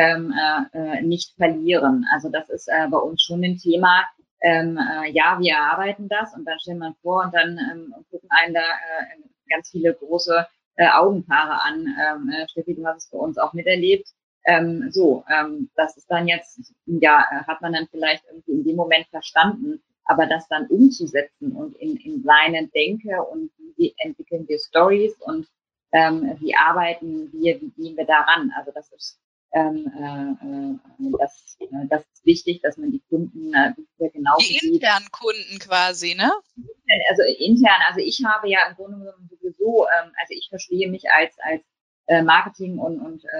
nicht verlieren. Also das ist bei uns schon ein Thema. Ja, wir erarbeiten das und dann stellen wir vor und dann gucken einen da ganz viele große Augenpaare an. Steffi, du hast es bei uns auch miterlebt. Das ist dann jetzt, ja, hat man dann vielleicht irgendwie in dem Moment verstanden. Aber das dann umzusetzen und in seine Denke und wie entwickeln wir Stories und wie arbeiten wir, wie gehen wir daran? Also das ist das ist wichtig, dass man die Kunden genauso die internen Kunden quasi, ne? Also intern, also ich habe ja im Grunde genommen sowieso, also ich verstehe mich als Marketing und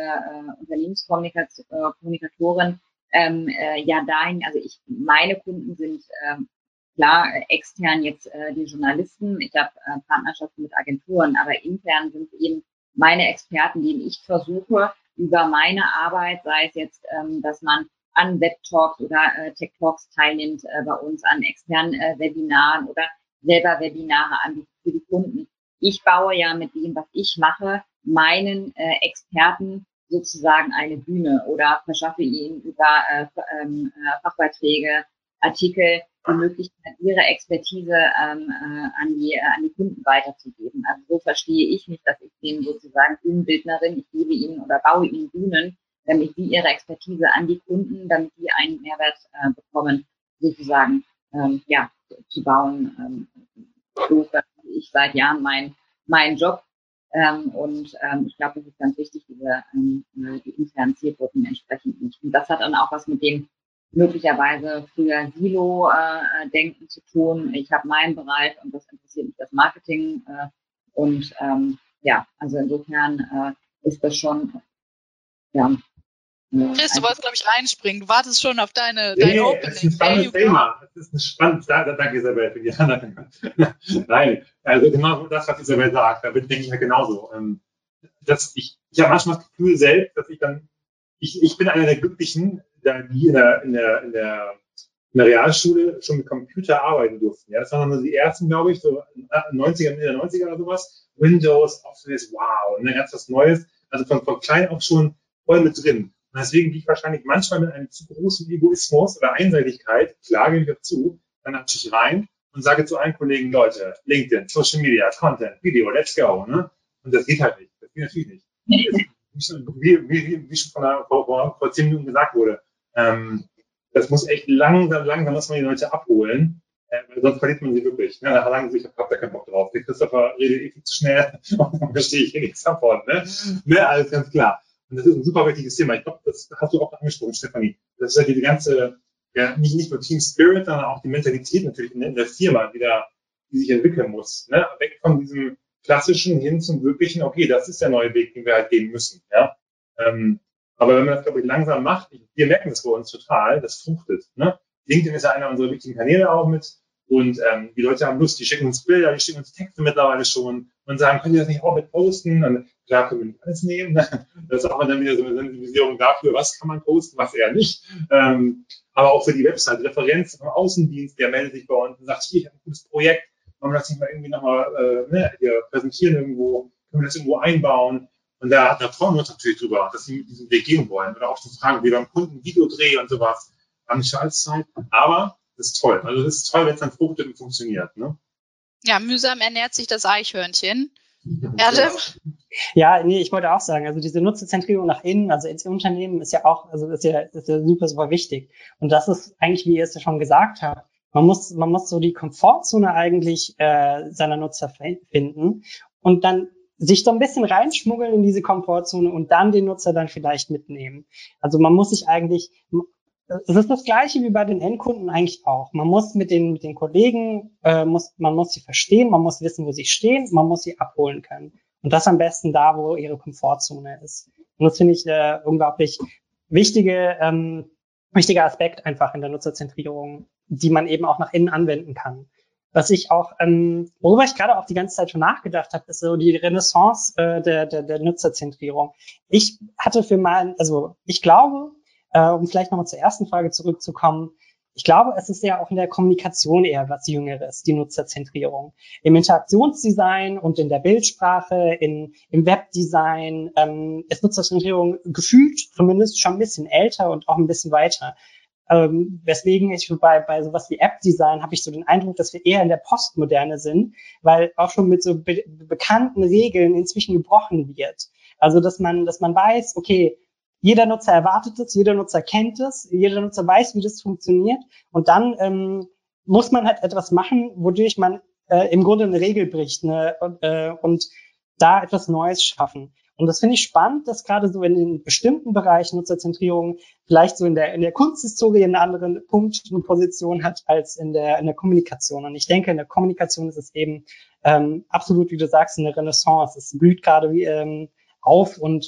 Unternehmenskommunikatorin ja dahin, also meine Kunden sind klar extern jetzt die Journalisten, ich habe Partnerschaften mit Agenturen, aber intern sind eben meine Experten, denen ich versuche, über meine Arbeit, sei es jetzt, dass man an Web-Talks oder Tech-Talks teilnimmt bei uns, an externen Webinaren oder selber Webinare anbietet für die Kunden. Ich baue ja mit dem, was ich mache, meinen Experten sozusagen eine Bühne oder verschaffe ihnen über Fachbeiträge, Artikel die Möglichkeit, ihre Expertise an die Kunden weiterzugeben. Also so verstehe ich mich, dass ich denen sozusagen Bühnenbildnerin, ich gebe ihnen oder baue ihnen Bühnen, damit sie ihre Expertise an die Kunden, damit sie einen Mehrwert bekommen, sozusagen zu bauen. So verstehe ich seit Jahren meinen Job. Ich glaube, das ist ganz wichtig, die internen Zielgruppen entsprechend nicht. Und das hat dann auch was mit dem möglicherweise früher Silo-Denken zu tun. Ich habe meinen Bereich und das interessiert mich das Marketing. Also insofern ist das schon, ja. Chris, du wolltest, glaube ich, reinspringen. Du wartest schon auf dein Nee, Opening. es ist ein spannendes Thema. Es ist ein spannendes, danke Isabel für die Anerkennung. Nein, also genau das, was Isabel sagt, da denke ich halt genauso. Ich habe manchmal das Gefühl selbst, dass ich bin einer der Glücklichen, die in der Realschule schon mit Computer arbeiten durften. Ja, das waren dann so die ersten, glaube ich, so 90er, Mitte der 90er oder sowas. Windows, Office, wow, ne, ganz was Neues. Also von klein auf schon voll mit drin. Und deswegen gehe ich wahrscheinlich manchmal mit einem zu großen Egoismus oder Einseitigkeit, klar gebe ich auch zu, dann natürlich rein und sage zu allen Kollegen, Leute, LinkedIn, Social Media, Content, Video, let's go. Ne? Und das geht halt nicht. Das geht natürlich nicht. Wie schon vor 10 Minuten gesagt wurde, das muss echt langsam muss man die Leute abholen, weil sonst verliert man sie wirklich. Ne? Nach lange Sicht habt ihr keinen Bock drauf. Der Christopher redet viel zu schnell und dann verstehe ich hier nichts davon. Ne? Alles ganz klar. Und das ist ein super wichtiges Thema. Ich glaube, das hast du auch angesprochen, Stefanie. Das ist ja diese ganze, ja, nicht nur Team Spirit, sondern auch die Mentalität natürlich in der Firma, die sich entwickeln muss. Ne? Weg von diesem klassischen hin zum wirklichen, okay, das ist der neue Weg, den wir halt gehen müssen. Ja? Aber wenn man das, glaube ich, langsam macht, wir merken das bei uns total, das fruchtet. Ne? LinkedIn ist ja einer unserer wichtigen Kanäle auch mit. Und die Leute haben Lust, die schicken uns Bilder, die schicken uns Texte mittlerweile schon und sagen, könnt ihr das nicht auch mit posten? Und klar, können wir nicht alles nehmen. Das ist auch dann wieder so eine Sensibilisierung dafür, was kann man posten, was eher nicht. Aber auch für die Website, Referenz vom Außendienst, der meldet sich bei uns und sagt, hier, ich habe ein gutes Projekt, wollen wir das nicht mal irgendwie nochmal hier präsentieren irgendwo, können wir das irgendwo einbauen? Und da freuen wir uns natürlich drüber, dass sie mit diesem Weg gehen wollen. Oder auch zu fragen, wie beim Kunden Videodreh und sowas. Haben nicht für alles Zeit, aber das ist toll. Also das ist toll, wenn es dann fruchtet und funktioniert. Ne? Ja, mühsam ernährt sich das Eichhörnchen. Adam? Ja, nee, ich wollte auch sagen, also diese Nutzerzentrierung nach innen, also ins Unternehmen ist ja auch, also ist ja super, super wichtig. Und das ist eigentlich, wie ihr es ja schon gesagt habt, man muss so die Komfortzone eigentlich seiner Nutzer finden und dann sich so ein bisschen reinschmuggeln in diese Komfortzone und dann den Nutzer dann vielleicht mitnehmen. Also man muss sich eigentlich, es ist das Gleiche wie bei den Endkunden eigentlich auch. Man muss mit den Kollegen, man muss sie verstehen, man muss wissen, wo sie stehen, man muss sie abholen können. Und das am besten da, wo ihre Komfortzone ist. Und das finde ich unglaublich wichtiger Aspekt einfach in der Nutzerzentrierung, die man eben auch nach innen anwenden kann. Was ich auch, worüber ich gerade auch die ganze Zeit schon nachgedacht habe, ist so die Renaissance der Nutzerzentrierung. Ich hatte ich glaube, um vielleicht nochmal zur ersten Frage zurückzukommen, ich glaube, es ist ja auch in der Kommunikation eher was Jüngeres, die Nutzerzentrierung. Im Interaktionsdesign und in der Bildsprache, im Webdesign ist Nutzerzentrierung gefühlt zumindest schon ein bisschen älter und auch ein bisschen weiter. Weswegen ich bei sowas wie App-Design habe ich so den Eindruck, dass wir eher in der Postmoderne sind, weil auch schon mit so bekannten Regeln inzwischen gebrochen wird. Also dass man weiß, okay, jeder Nutzer erwartet es, jeder Nutzer kennt es, jeder Nutzer weiß, wie das funktioniert. Und dann muss man halt etwas machen, wodurch man im Grunde eine Regel bricht, ne? Und da etwas Neues schaffen. Und das finde ich spannend, dass gerade so in den bestimmten Bereichen Nutzerzentrierung vielleicht so in der Kunsthistorie einen anderen Punkt und Position hat als in der Kommunikation. Und ich denke, in der Kommunikation ist es eben absolut, wie du sagst, eine Renaissance. Es blüht gerade auf und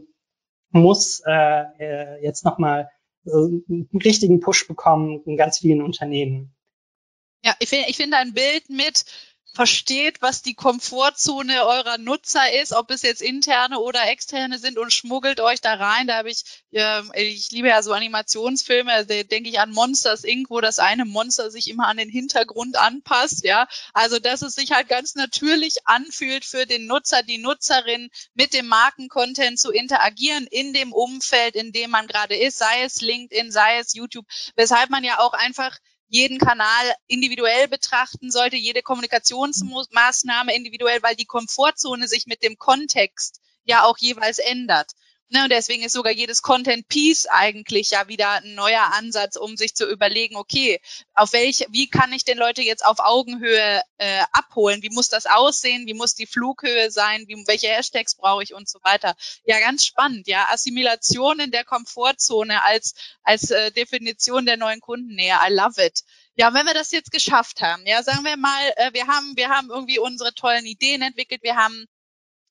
muss jetzt nochmal einen richtigen Push bekommen in ganz vielen Unternehmen. Ja, ich finde ein Bild mit versteht, was die Komfortzone eurer Nutzer ist, ob es jetzt interne oder externe sind und schmuggelt euch da rein. Da habe ich liebe ja so Animationsfilme, da denke ich an Monsters Inc., wo das eine Monster sich immer an den Hintergrund anpasst, ja. Also, dass es sich halt ganz natürlich anfühlt für den Nutzer, die Nutzerin mit dem Markencontent zu interagieren in dem Umfeld, in dem man gerade ist, sei es LinkedIn, sei es YouTube, weshalb man ja auch einfach jeden Kanal individuell betrachten sollte, jede Kommunikationsmaßnahme individuell, weil die Komfortzone sich mit dem Kontext ja auch jeweils ändert. Ne, und deswegen ist sogar jedes Content-Piece eigentlich ja wieder ein neuer Ansatz, um sich zu überlegen, okay, wie kann ich denn Leute jetzt auf Augenhöhe abholen? Wie muss das aussehen? Wie muss die Flughöhe sein? Welche Hashtags brauche ich und so weiter? Ja, ganz spannend, ja. Assimilation in der Komfortzone als Definition der neuen Kundennähe. I love it. Ja, wenn wir das jetzt geschafft haben, ja, sagen wir mal, wir haben irgendwie unsere tollen Ideen entwickelt, wir haben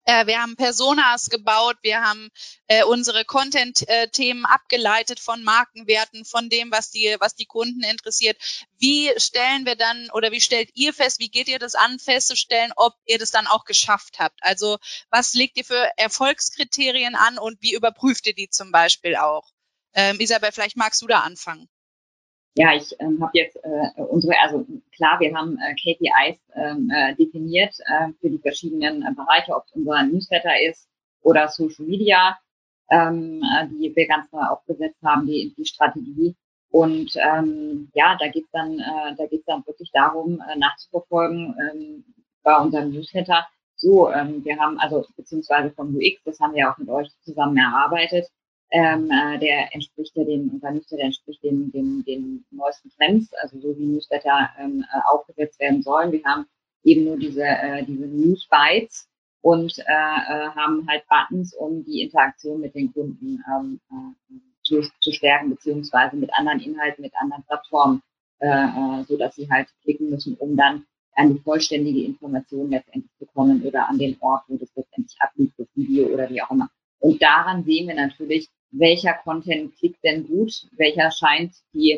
Wir haben Personas gebaut, wir haben unsere Content-Themen abgeleitet von Markenwerten, von dem, was die Kunden interessiert. Wie stellen wir dann oder wie stellt ihr fest, wie geht ihr das an, festzustellen, ob ihr das dann auch geschafft habt? Also was legt ihr für Erfolgskriterien an und wie überprüft ihr die zum Beispiel auch? Isabel, vielleicht magst du da anfangen. Ja, ich habe jetzt also klar, wir haben KPIs definiert für die verschiedenen Bereiche, ob es unser Newsletter ist oder Social Media, die wir ganz neu aufgesetzt haben, die Strategie. Und ja, da geht's dann wirklich darum, nachzuverfolgen bei unserem Newsletter. So, wir haben also beziehungsweise vom UX, das haben wir auch mit euch zusammen erarbeitet. Der entspricht ja unser Newsletter entspricht den neuesten Trends, also so wie Newsletter aufgesetzt werden sollen. Wir haben eben nur diese News Bites und haben halt Buttons, um die Interaktion mit den Kunden zu stärken, beziehungsweise mit anderen Inhalten, mit anderen Plattformen, so dass sie halt klicken müssen, um dann an die vollständige Information letztendlich zu kommen oder an den Ort, wo das letztendlich abliegt, das Video oder wie auch immer. Und daran sehen wir natürlich, welcher Content klickt denn gut, welcher scheint die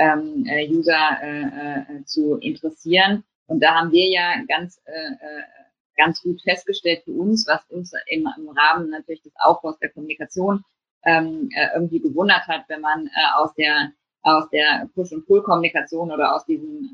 User zu interessieren. Und da haben wir ja ganz gut festgestellt für uns, was uns im Rahmen natürlich des Aufbaus der Kommunikation irgendwie gewundert hat, wenn man aus der Push- und Pull-Kommunikation oder aus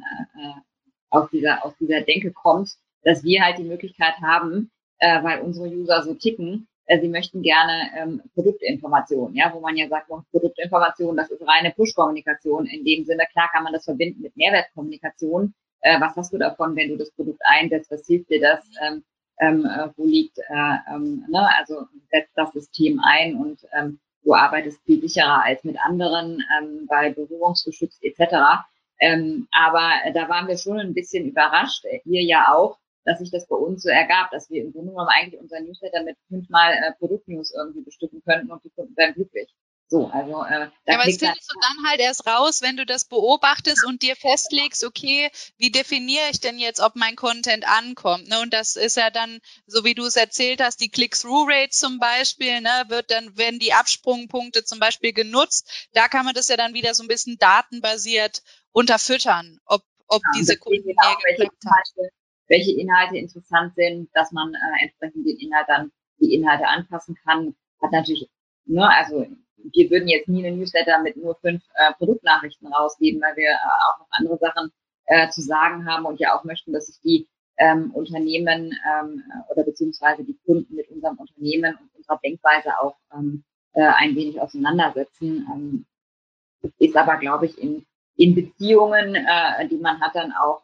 dieser Denke kommt, dass wir halt die Möglichkeit haben, weil unsere User so ticken, sie möchten gerne Produktinformationen, ja, wo man ja sagt, Produktinformation, das ist reine Push-Kommunikation. In dem Sinne, klar kann man das verbinden mit Mehrwertkommunikation. Was hast du davon, wenn du das Produkt einsetzt? Was hilft dir das? Wo liegt, also setzt das System ein und du arbeitest viel sicherer als mit anderen, weil berührungsgeschützt etc. Aber da waren wir schon ein bisschen überrascht, ihr ja auch, dass sich das bei uns so ergab, dass wir im Grunde genommen eigentlich unser Newsletter mit 5-mal Produktnews irgendwie bestücken könnten und die Kunden werden glücklich. So, also aber das findest du dann halt erst raus, wenn du das beobachtest und dir festlegst, okay, wie definiere ich denn jetzt, ob mein Content ankommt? Ne? Und das ist ja dann, so wie du es erzählt hast, die Click-Through-Rate zum Beispiel, ne, werden die Absprungpunkte zum Beispiel genutzt. Da kann man das ja dann wieder so ein bisschen datenbasiert unterfüttern, ob diese Kunden mehr geklappt haben. Welche Inhalte interessant sind, dass man entsprechend die Inhalte anpassen kann, hat natürlich, ne, also wir würden jetzt nie einen Newsletter mit nur 5 Produktnachrichten rausgeben, weil wir auch noch andere Sachen zu sagen haben und ja auch möchten, dass sich die Unternehmen oder beziehungsweise die Kunden mit unserem Unternehmen und unserer Denkweise auch ein wenig auseinandersetzen. Ist aber, glaube ich, in Beziehungen, die man hat, dann auch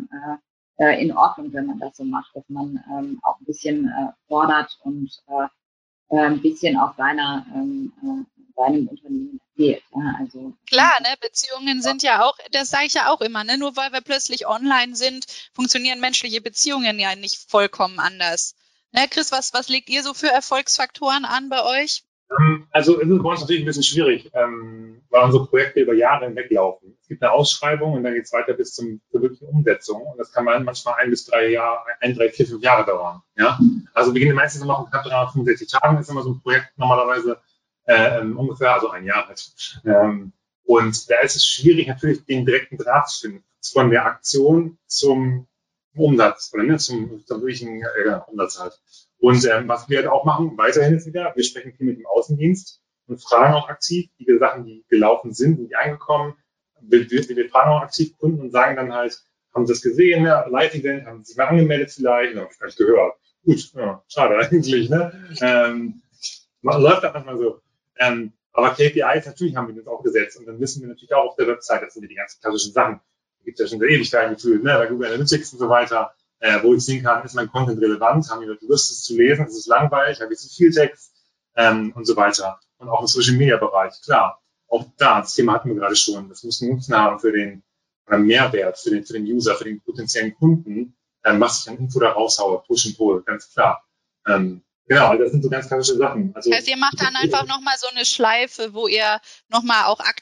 in Ordnung, wenn man das so macht, dass man auch ein bisschen fordert und ein bisschen auf seinem Unternehmen erzählt. Ja, also klar, ne, Beziehungen sind ja auch, das sage ich ja auch immer, ne, nur weil wir plötzlich online sind, funktionieren menschliche Beziehungen ja nicht vollkommen anders. Ne, Chris, was legt ihr so für Erfolgsfaktoren an bei euch? Also es ist bei uns natürlich ein bisschen schwierig, weil unsere Projekte über Jahre hinweg laufen. Es gibt eine Ausschreibung und dann geht es weiter bis zur wirklichen Umsetzung. Und das kann manchmal 1 bis 3 Jahre, 1, 3, 4, 5 Jahre dauern. Ja? Also wir beginnen meistens immer noch in knapp 365 Tagen, ist immer so ein Projekt normalerweise ungefähr, also ein Jahr halt. Und da ist es schwierig, natürlich den direkten Draht zu finden, von der Aktion zum Umsatz, oder ne, zum wirklichen Umsatz halt. Und was wir halt auch machen, weiterhin ist wieder, wir sprechen viel mit dem Außendienst und fragen auch aktiv die Sachen, die gelaufen sind, die eingekommen. Wir fragen auch aktiv Kunden und sagen dann halt, haben Sie das gesehen, ne? Live-Event, haben Sie sich mal angemeldet vielleicht? Habe ich gar nicht gehört. Gut, ja, schade eigentlich, ne? Läuft das manchmal so. Aber KPIs, natürlich haben wir das auch gesetzt und dann wissen wir natürlich auch auf der Website, das sind ja die ganzen klassischen Sachen. Da gibt es ja schon seit Ewigkeiten gefühlt, ne? Bei Google Analytics und so weiter. Wo ich sehen kann, ist mein Content relevant, haben die Leute Lust, es zu lesen, ist es langweilig, habe ich zu viel Text und so weiter. Und auch im Social-Media-Bereich, klar, auch da, das Thema hatten wir gerade schon, das muss einen Nutzen haben für den Mehrwert, für den User, für den potenziellen Kunden, was ich an Info da raushaue, Push and Pull, ganz klar. Genau, also das sind so ganz klassische Sachen. Also, das heißt, ihr macht dann einfach nochmal so eine Schleife, wo ihr nochmal auch aktiv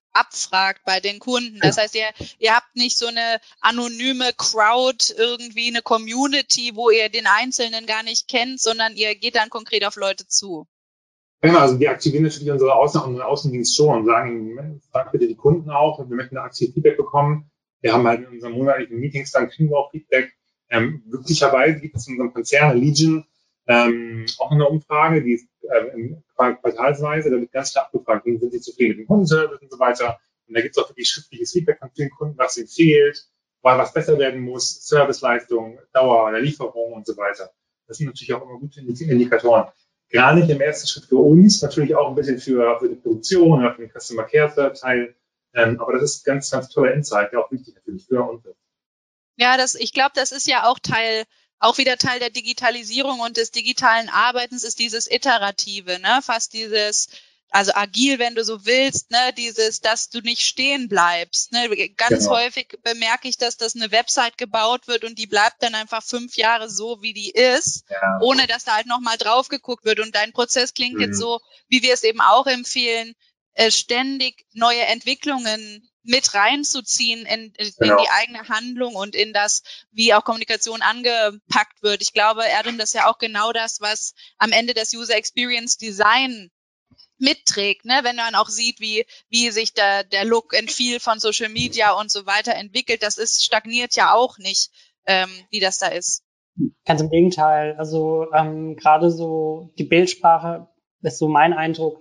abfragt bei den Kunden. Das heißt, ihr habt nicht so eine anonyme Crowd, irgendwie eine Community, wo ihr den Einzelnen gar nicht kennt, sondern ihr geht dann konkret auf Leute zu. Genau, also wir aktivieren natürlich unseren Außendienst schon und sagen, fragt bitte die Kunden auch, wir möchten da aktiv Feedback bekommen. Wir haben halt in unseren monatlichen Meetings, dann kriegen wir auch Feedback. Glücklicherweise gibt es in unserem Konzern Allegion auch eine Umfrage, die ist quartalsweise, da wird ganz klar abgefragt, wie sind Sie zufrieden mit dem Kundenservice und so weiter. Und da gibt es auch wirklich schriftliches Feedback von vielen Kunden, was ihnen fehlt, was besser werden muss, Serviceleistung, Dauer der Lieferung und so weiter. Das sind natürlich auch immer gute Indikatoren. Gerade nicht im ersten Schritt für uns, natürlich auch ein bisschen für die Produktion oder für den Customer Care Teil. Aber das ist ganz, ganz toller Insight, der auch wichtig natürlich für uns ist. Ja, ich glaube, das ist ja auch wieder Teil der Digitalisierung und des digitalen Arbeitens ist dieses Iterative, ne? Fast dieses, also agil, wenn du so willst, ne? Dass du nicht stehen bleibst, ne? Ganz häufig bemerke ich, dass eine Website gebaut wird und die bleibt dann einfach 5 Jahre so, wie die ist, ohne dass da halt nochmal drauf geguckt wird. Und dein Prozess klingt jetzt so, wie wir es eben auch empfehlen, ständig neue Entwicklungen mit reinzuziehen in die eigene Handlung und in das, wie auch Kommunikation angepackt wird. Ich glaube, Erdem, das ist ja auch genau das, was am Ende das User Experience Design mitträgt, ne? Wenn man auch sieht, wie sich der Look and Feel von Social Media und so weiter entwickelt, stagniert ja auch nicht, wie das da ist. Ganz im Gegenteil. Also gerade so die Bildsprache ist so mein Eindruck,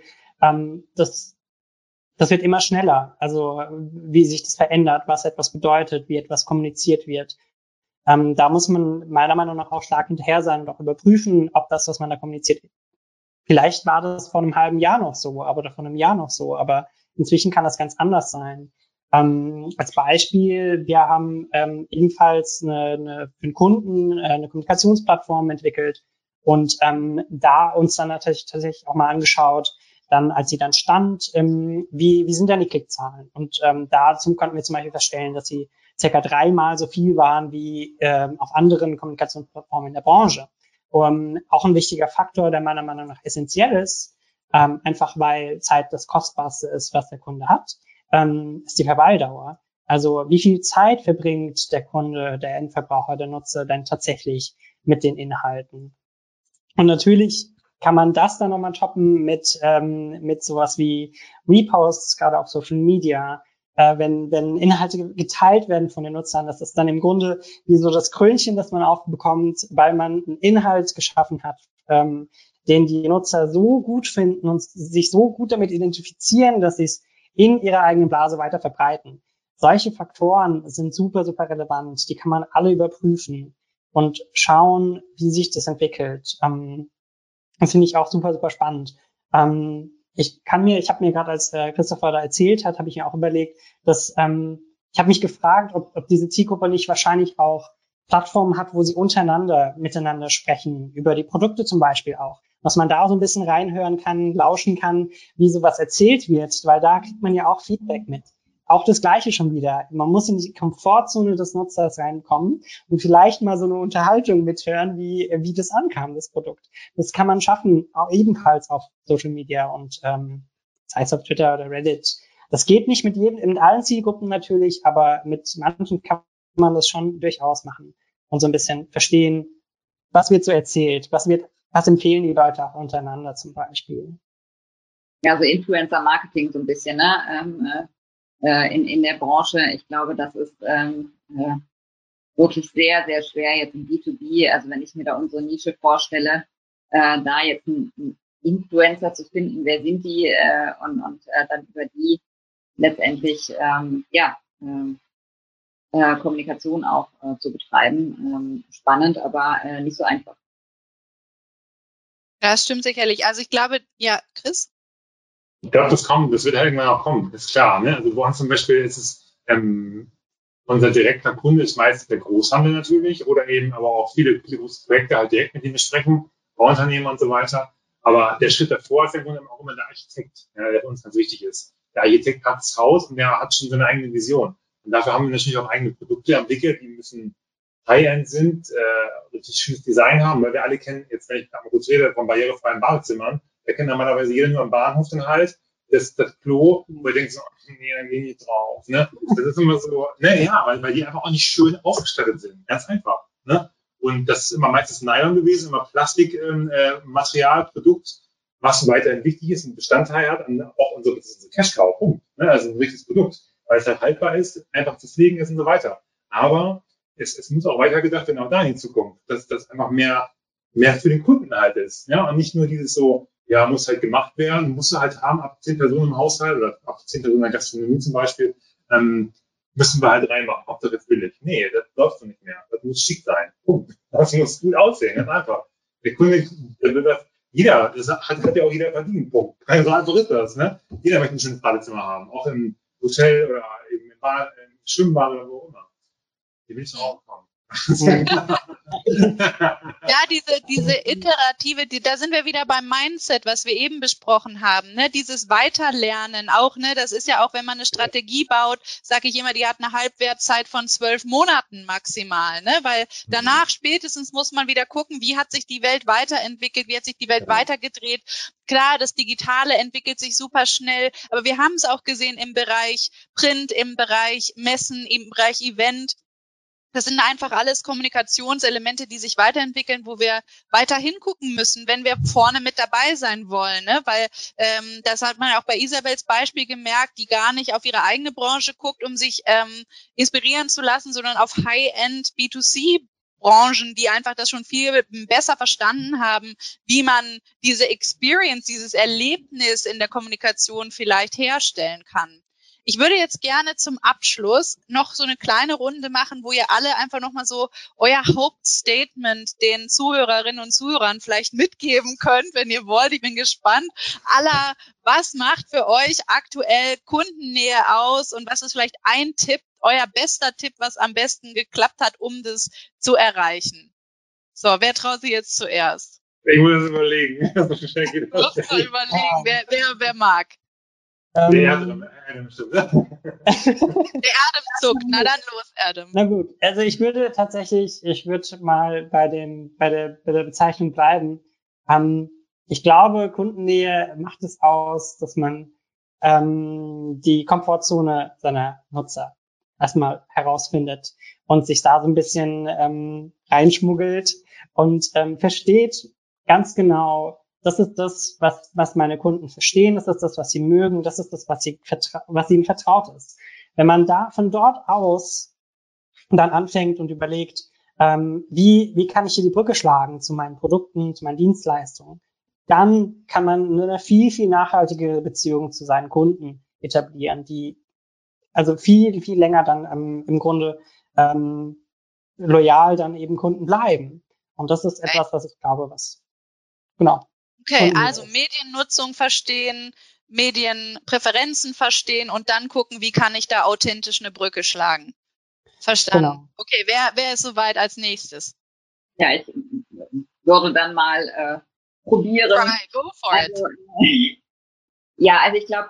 das wird immer schneller, also wie sich das verändert, was etwas bedeutet, wie etwas kommuniziert wird. Da muss man meiner Meinung nach auch stark hinterher sein und auch überprüfen, ob das, was man da kommuniziert, vielleicht war das vor einem halben Jahr noch so, oder vor einem Jahr noch so, aber inzwischen kann das ganz anders sein. Als Beispiel, wir haben ebenfalls für den Kunden eine Kommunikationsplattform entwickelt und da uns dann tatsächlich auch mal angeschaut, dann, als sie dann stand, wie sind denn die Klickzahlen? Und dazu konnten wir zum Beispiel feststellen, dass sie circa 3-mal so viel waren wie auf anderen Kommunikationsplattformen in der Branche. Auch ein wichtiger Faktor, der meiner Meinung nach essentiell ist, einfach weil Zeit das Kostbarste ist, was der Kunde hat, ist die Verweildauer. Also wie viel Zeit verbringt der Kunde, der Endverbraucher, der Nutzer denn tatsächlich mit den Inhalten? Und natürlich kann man das dann nochmal toppen mit sowas wie Reposts, gerade auf Social Media, wenn Inhalte geteilt werden von den Nutzern, das ist dann im Grunde wie so das Krönchen, das man aufbekommt, weil man einen Inhalt geschaffen hat, den die Nutzer so gut finden und sich so gut damit identifizieren, dass sie es in ihrer eigenen Blase weiter verbreiten. Solche Faktoren sind super, super relevant. Die kann man alle überprüfen und schauen, wie sich das entwickelt. Das finde ich auch super, super spannend. Ich habe mir gerade, als Christopher da erzählt hat, habe ich mir auch überlegt, dass ich habe mich gefragt, ob diese Zielgruppe nicht wahrscheinlich auch Plattformen hat, wo sie miteinander sprechen, über die Produkte zum Beispiel auch. Dass man da so ein bisschen reinhören kann, lauschen kann, wie sowas erzählt wird, weil da kriegt man ja auch Feedback mit. Auch das Gleiche schon wieder. Man muss in die Komfortzone des Nutzers reinkommen und vielleicht mal so eine Unterhaltung mithören, wie das ankam, das Produkt. Das kann man schaffen, auch ebenfalls auf Social Media und sei es auf Twitter oder Reddit. Das geht nicht mit allen Zielgruppen natürlich, aber mit manchen kann man das schon durchaus machen und so ein bisschen verstehen, was wird so erzählt, was empfehlen die Leute auch untereinander zum Beispiel. Ja, so Influencer-Marketing so ein bisschen, ne? In der Branche. Ich glaube, das ist wirklich sehr, sehr schwer jetzt im B2B. Also wenn ich mir da unsere Nische vorstelle, da jetzt einen Influencer zu finden, wer sind die und dann über die letztendlich Kommunikation auch zu betreiben. Spannend, aber nicht so einfach. Das stimmt sicherlich. Also ich glaube, ja, Chris? Ich glaube, das wird irgendwann auch kommen, ist klar. Ne? Also bei uns zum Beispiel ist es, unser direkter Kunde ist meistens der Großhandel natürlich oder eben aber auch viele große Projekte halt direkt mit denen wir sprechen, Bauunternehmer und so weiter. Aber der Schritt davor ist im Grunde auch immer der Architekt, der für uns ganz wichtig ist. Der Architekt hat das Haus und der hat schon seine eigene Vision. Und dafür haben wir natürlich auch eigene Produkte entwickelt, die müssen High-End sind, richtig schönes Design haben, weil wir alle kennen, jetzt wenn ich mal kurz rede, von barrierefreien Badezimmern, da kennt normalerweise jeder nur am Bahnhof den halt. das Klo, wo du denkst, nee, dann geh nicht drauf. Ne? Das ist immer so, ne, ja, weil die einfach auch nicht schön ausgestattet sind. Ganz einfach. Ne? Und das ist immer meistens Nylon gewesen, immer Plastikmaterial, Produkt, was weiterhin wichtig ist, ein Bestandteil hat, auch unsere Cash-Cow, Punkt. Ne? Also ein richtiges Produkt, weil es halt haltbar ist, einfach zu pflegen ist und so weiter. Aber es muss auch weitergedacht werden, auch da in Zukunft, dass das einfach mehr für den Kunden halt ist. Ja, und nicht nur dieses so, ja, muss halt gemacht werden, musst du halt haben, ab 10 Personen im Haushalt oder ab 10 Personen in der Gastronomie zum Beispiel, müssen wir halt reinmachen, ob das jetzt billig. Nee, das läuft so nicht mehr. Das muss schick sein. Punkt. Das muss gut aussehen, ganz einfach. Der Kunde, jeder, das hat ja auch jeder verdient. Punkt. So einfach ist das, ne? Jeder möchte ein schönes Badezimmer haben. Auch im Hotel oder eben im Schwimmbad oder wo immer. Die willst du auch haben. Ja, diese iterative, da sind wir wieder beim Mindset, was wir eben besprochen haben, ne? Dieses Weiterlernen auch, ne? Das ist ja auch, wenn man eine Strategie baut, sage ich immer, die hat eine Halbwertszeit von 12 Monaten maximal, ne? Weil danach spätestens muss man wieder gucken, wie hat sich die Welt weiterentwickelt, wie hat sich die Welt weitergedreht. Klar, das Digitale entwickelt sich super schnell, aber wir haben es auch gesehen im Bereich Print, im Bereich Messen, im Bereich Event. Das sind einfach alles Kommunikationselemente, die sich weiterentwickeln, wo wir weiter hingucken müssen, wenn wir vorne mit dabei sein wollen. Ne? Weil das hat man auch bei Isabels Beispiel gemerkt, die gar nicht auf ihre eigene Branche guckt, um sich inspirieren zu lassen, sondern auf High-End B2C-Branchen, die einfach das schon viel besser verstanden haben, wie man diese Experience, dieses Erlebnis in der Kommunikation vielleicht herstellen kann. Ich würde jetzt gerne zum Abschluss noch so eine kleine Runde machen, wo ihr alle einfach nochmal so euer Hauptstatement den Zuhörerinnen und Zuhörern vielleicht mitgeben könnt, wenn ihr wollt. Ich bin gespannt. Was macht für euch aktuell Kundennähe aus und was ist vielleicht ein Tipp, euer bester Tipp, was am besten geklappt hat, um das zu erreichen? So, wer traut sich jetzt zuerst? Ich muss es überlegen. Wer mag? Der Adam stimmt. Der Adam zuckt. Na dann los, Adam. Na gut, also ich würde mal bei der Bezeichnung bleiben. Ich glaube, Kundennähe macht es aus, dass man die Komfortzone seiner Nutzer erstmal herausfindet und sich da so ein bisschen reinschmuggelt und versteht ganz genau, das ist das, was meine Kunden verstehen, das ist das, was sie mögen, das ist das, was ihnen vertraut ist. Wenn man da von dort aus dann anfängt und überlegt, wie kann ich hier die Brücke schlagen zu meinen Produkten, zu meinen Dienstleistungen, dann kann man eine viel, viel nachhaltigere Beziehung zu seinen Kunden etablieren, die also viel, viel länger dann im Grunde loyal dann eben Kunden bleiben. Und das ist etwas, was ich glaube, genau. Okay, also Mediennutzung verstehen, Medienpräferenzen verstehen und dann gucken, wie kann ich da authentisch eine Brücke schlagen. Verstanden. Genau. Okay, wer ist soweit als nächstes? Ja, ich würde dann mal probieren. Right, go for it. Ja, also ich glaube,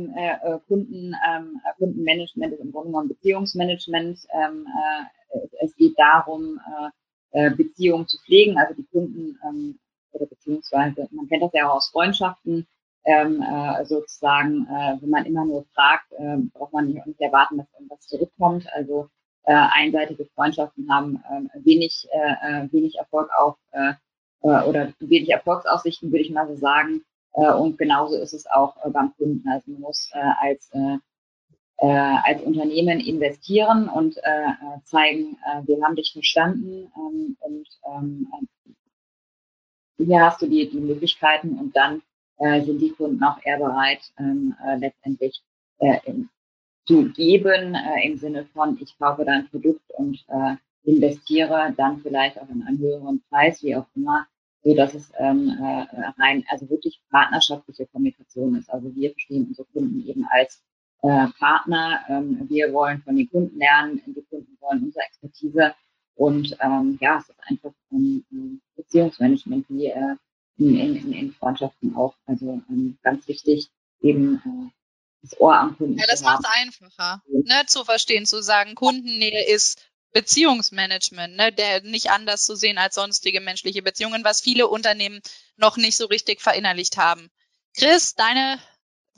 Kundenmanagement ist im Grunde genommen Beziehungsmanagement. Es geht darum, Beziehungen zu pflegen, also die Kunden oder beziehungsweise, man kennt das ja auch aus Freundschaften, sozusagen, wenn man immer nur fragt, braucht man nicht erwarten, dass irgendwas zurückkommt. Also einseitige Freundschaften haben wenig Erfolg oder wenig Erfolgsaussichten, würde ich mal so sagen. Und genauso ist es auch beim Kunden. Also man muss als Unternehmen investieren und zeigen, wir haben dich verstanden und hier hast du die Möglichkeiten und dann sind die Kunden auch eher bereit, letztendlich zu geben, im Sinne von, ich kaufe dein Produkt und investiere dann vielleicht auch in einen höheren Preis, wie auch immer, so dass es also wirklich partnerschaftliche Kommunikation ist. Also wir verstehen unsere Kunden eben als Partner. Wir wollen von den Kunden lernen, die Kunden wollen unsere Expertise. Und es ist einfach Beziehungsmanagement wie in Freundschaften auch. Also ganz wichtig, eben das Ohr am Kunden. Ja, das macht es einfacher, ne, zu verstehen, zu sagen, Kundennähe ist Beziehungsmanagement, ne, der nicht anders zu sehen als sonstige menschliche Beziehungen, was viele Unternehmen noch nicht so richtig verinnerlicht haben. Chris, deine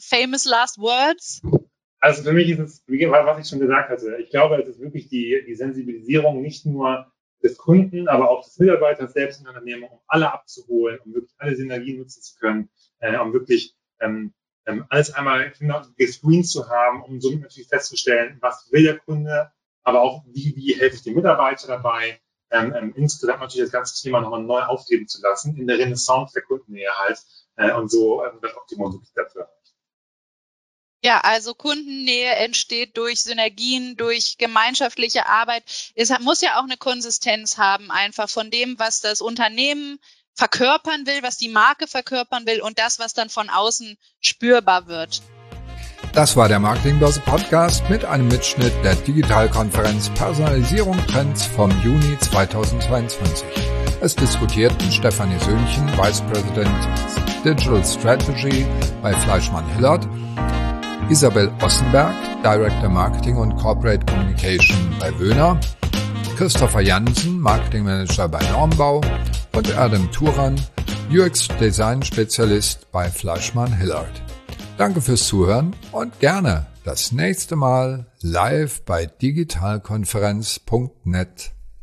famous last words? Also für mich ist es, was ich schon gesagt hatte, ich glaube, es ist wirklich die Sensibilisierung nicht nur des Kunden, aber auch des Mitarbeiters selbst in der Unternehmung, um alle abzuholen, um wirklich alle Synergien nutzen zu können, um wirklich alles einmal gescreent zu haben, um somit natürlich festzustellen, was will der Kunde, aber auch wie helfe ich dem Mitarbeiter dabei, insgesamt natürlich das ganze Thema nochmal neu aufleben zu lassen, in der Renaissance der Kundennähe halt, und so das Optimum wirklich dafür. Ja, also Kundennähe entsteht durch Synergien, durch gemeinschaftliche Arbeit. Es muss ja auch eine Konsistenz haben, einfach von dem, was das Unternehmen verkörpern will, was die Marke verkörpern will und das, was dann von außen spürbar wird. Das war der Marketingbörse Podcast mit einem Mitschnitt der Digitalkonferenz Personalisierung Trends vom Juni 2022. Es diskutierten Stefanie Söhnchen, Vice President Digital Strategy bei Fleischmann-Hillard, Isabel Ossenberg, Director Marketing und Corporate Communication bei Wöhner, Christopher Jansen, Marketing Manager bei Normbau und Adam Turan, UX Design Spezialist bei Fleischmann-Hillard. Danke fürs Zuhören und gerne das nächste Mal live bei digitalkonferenz.net.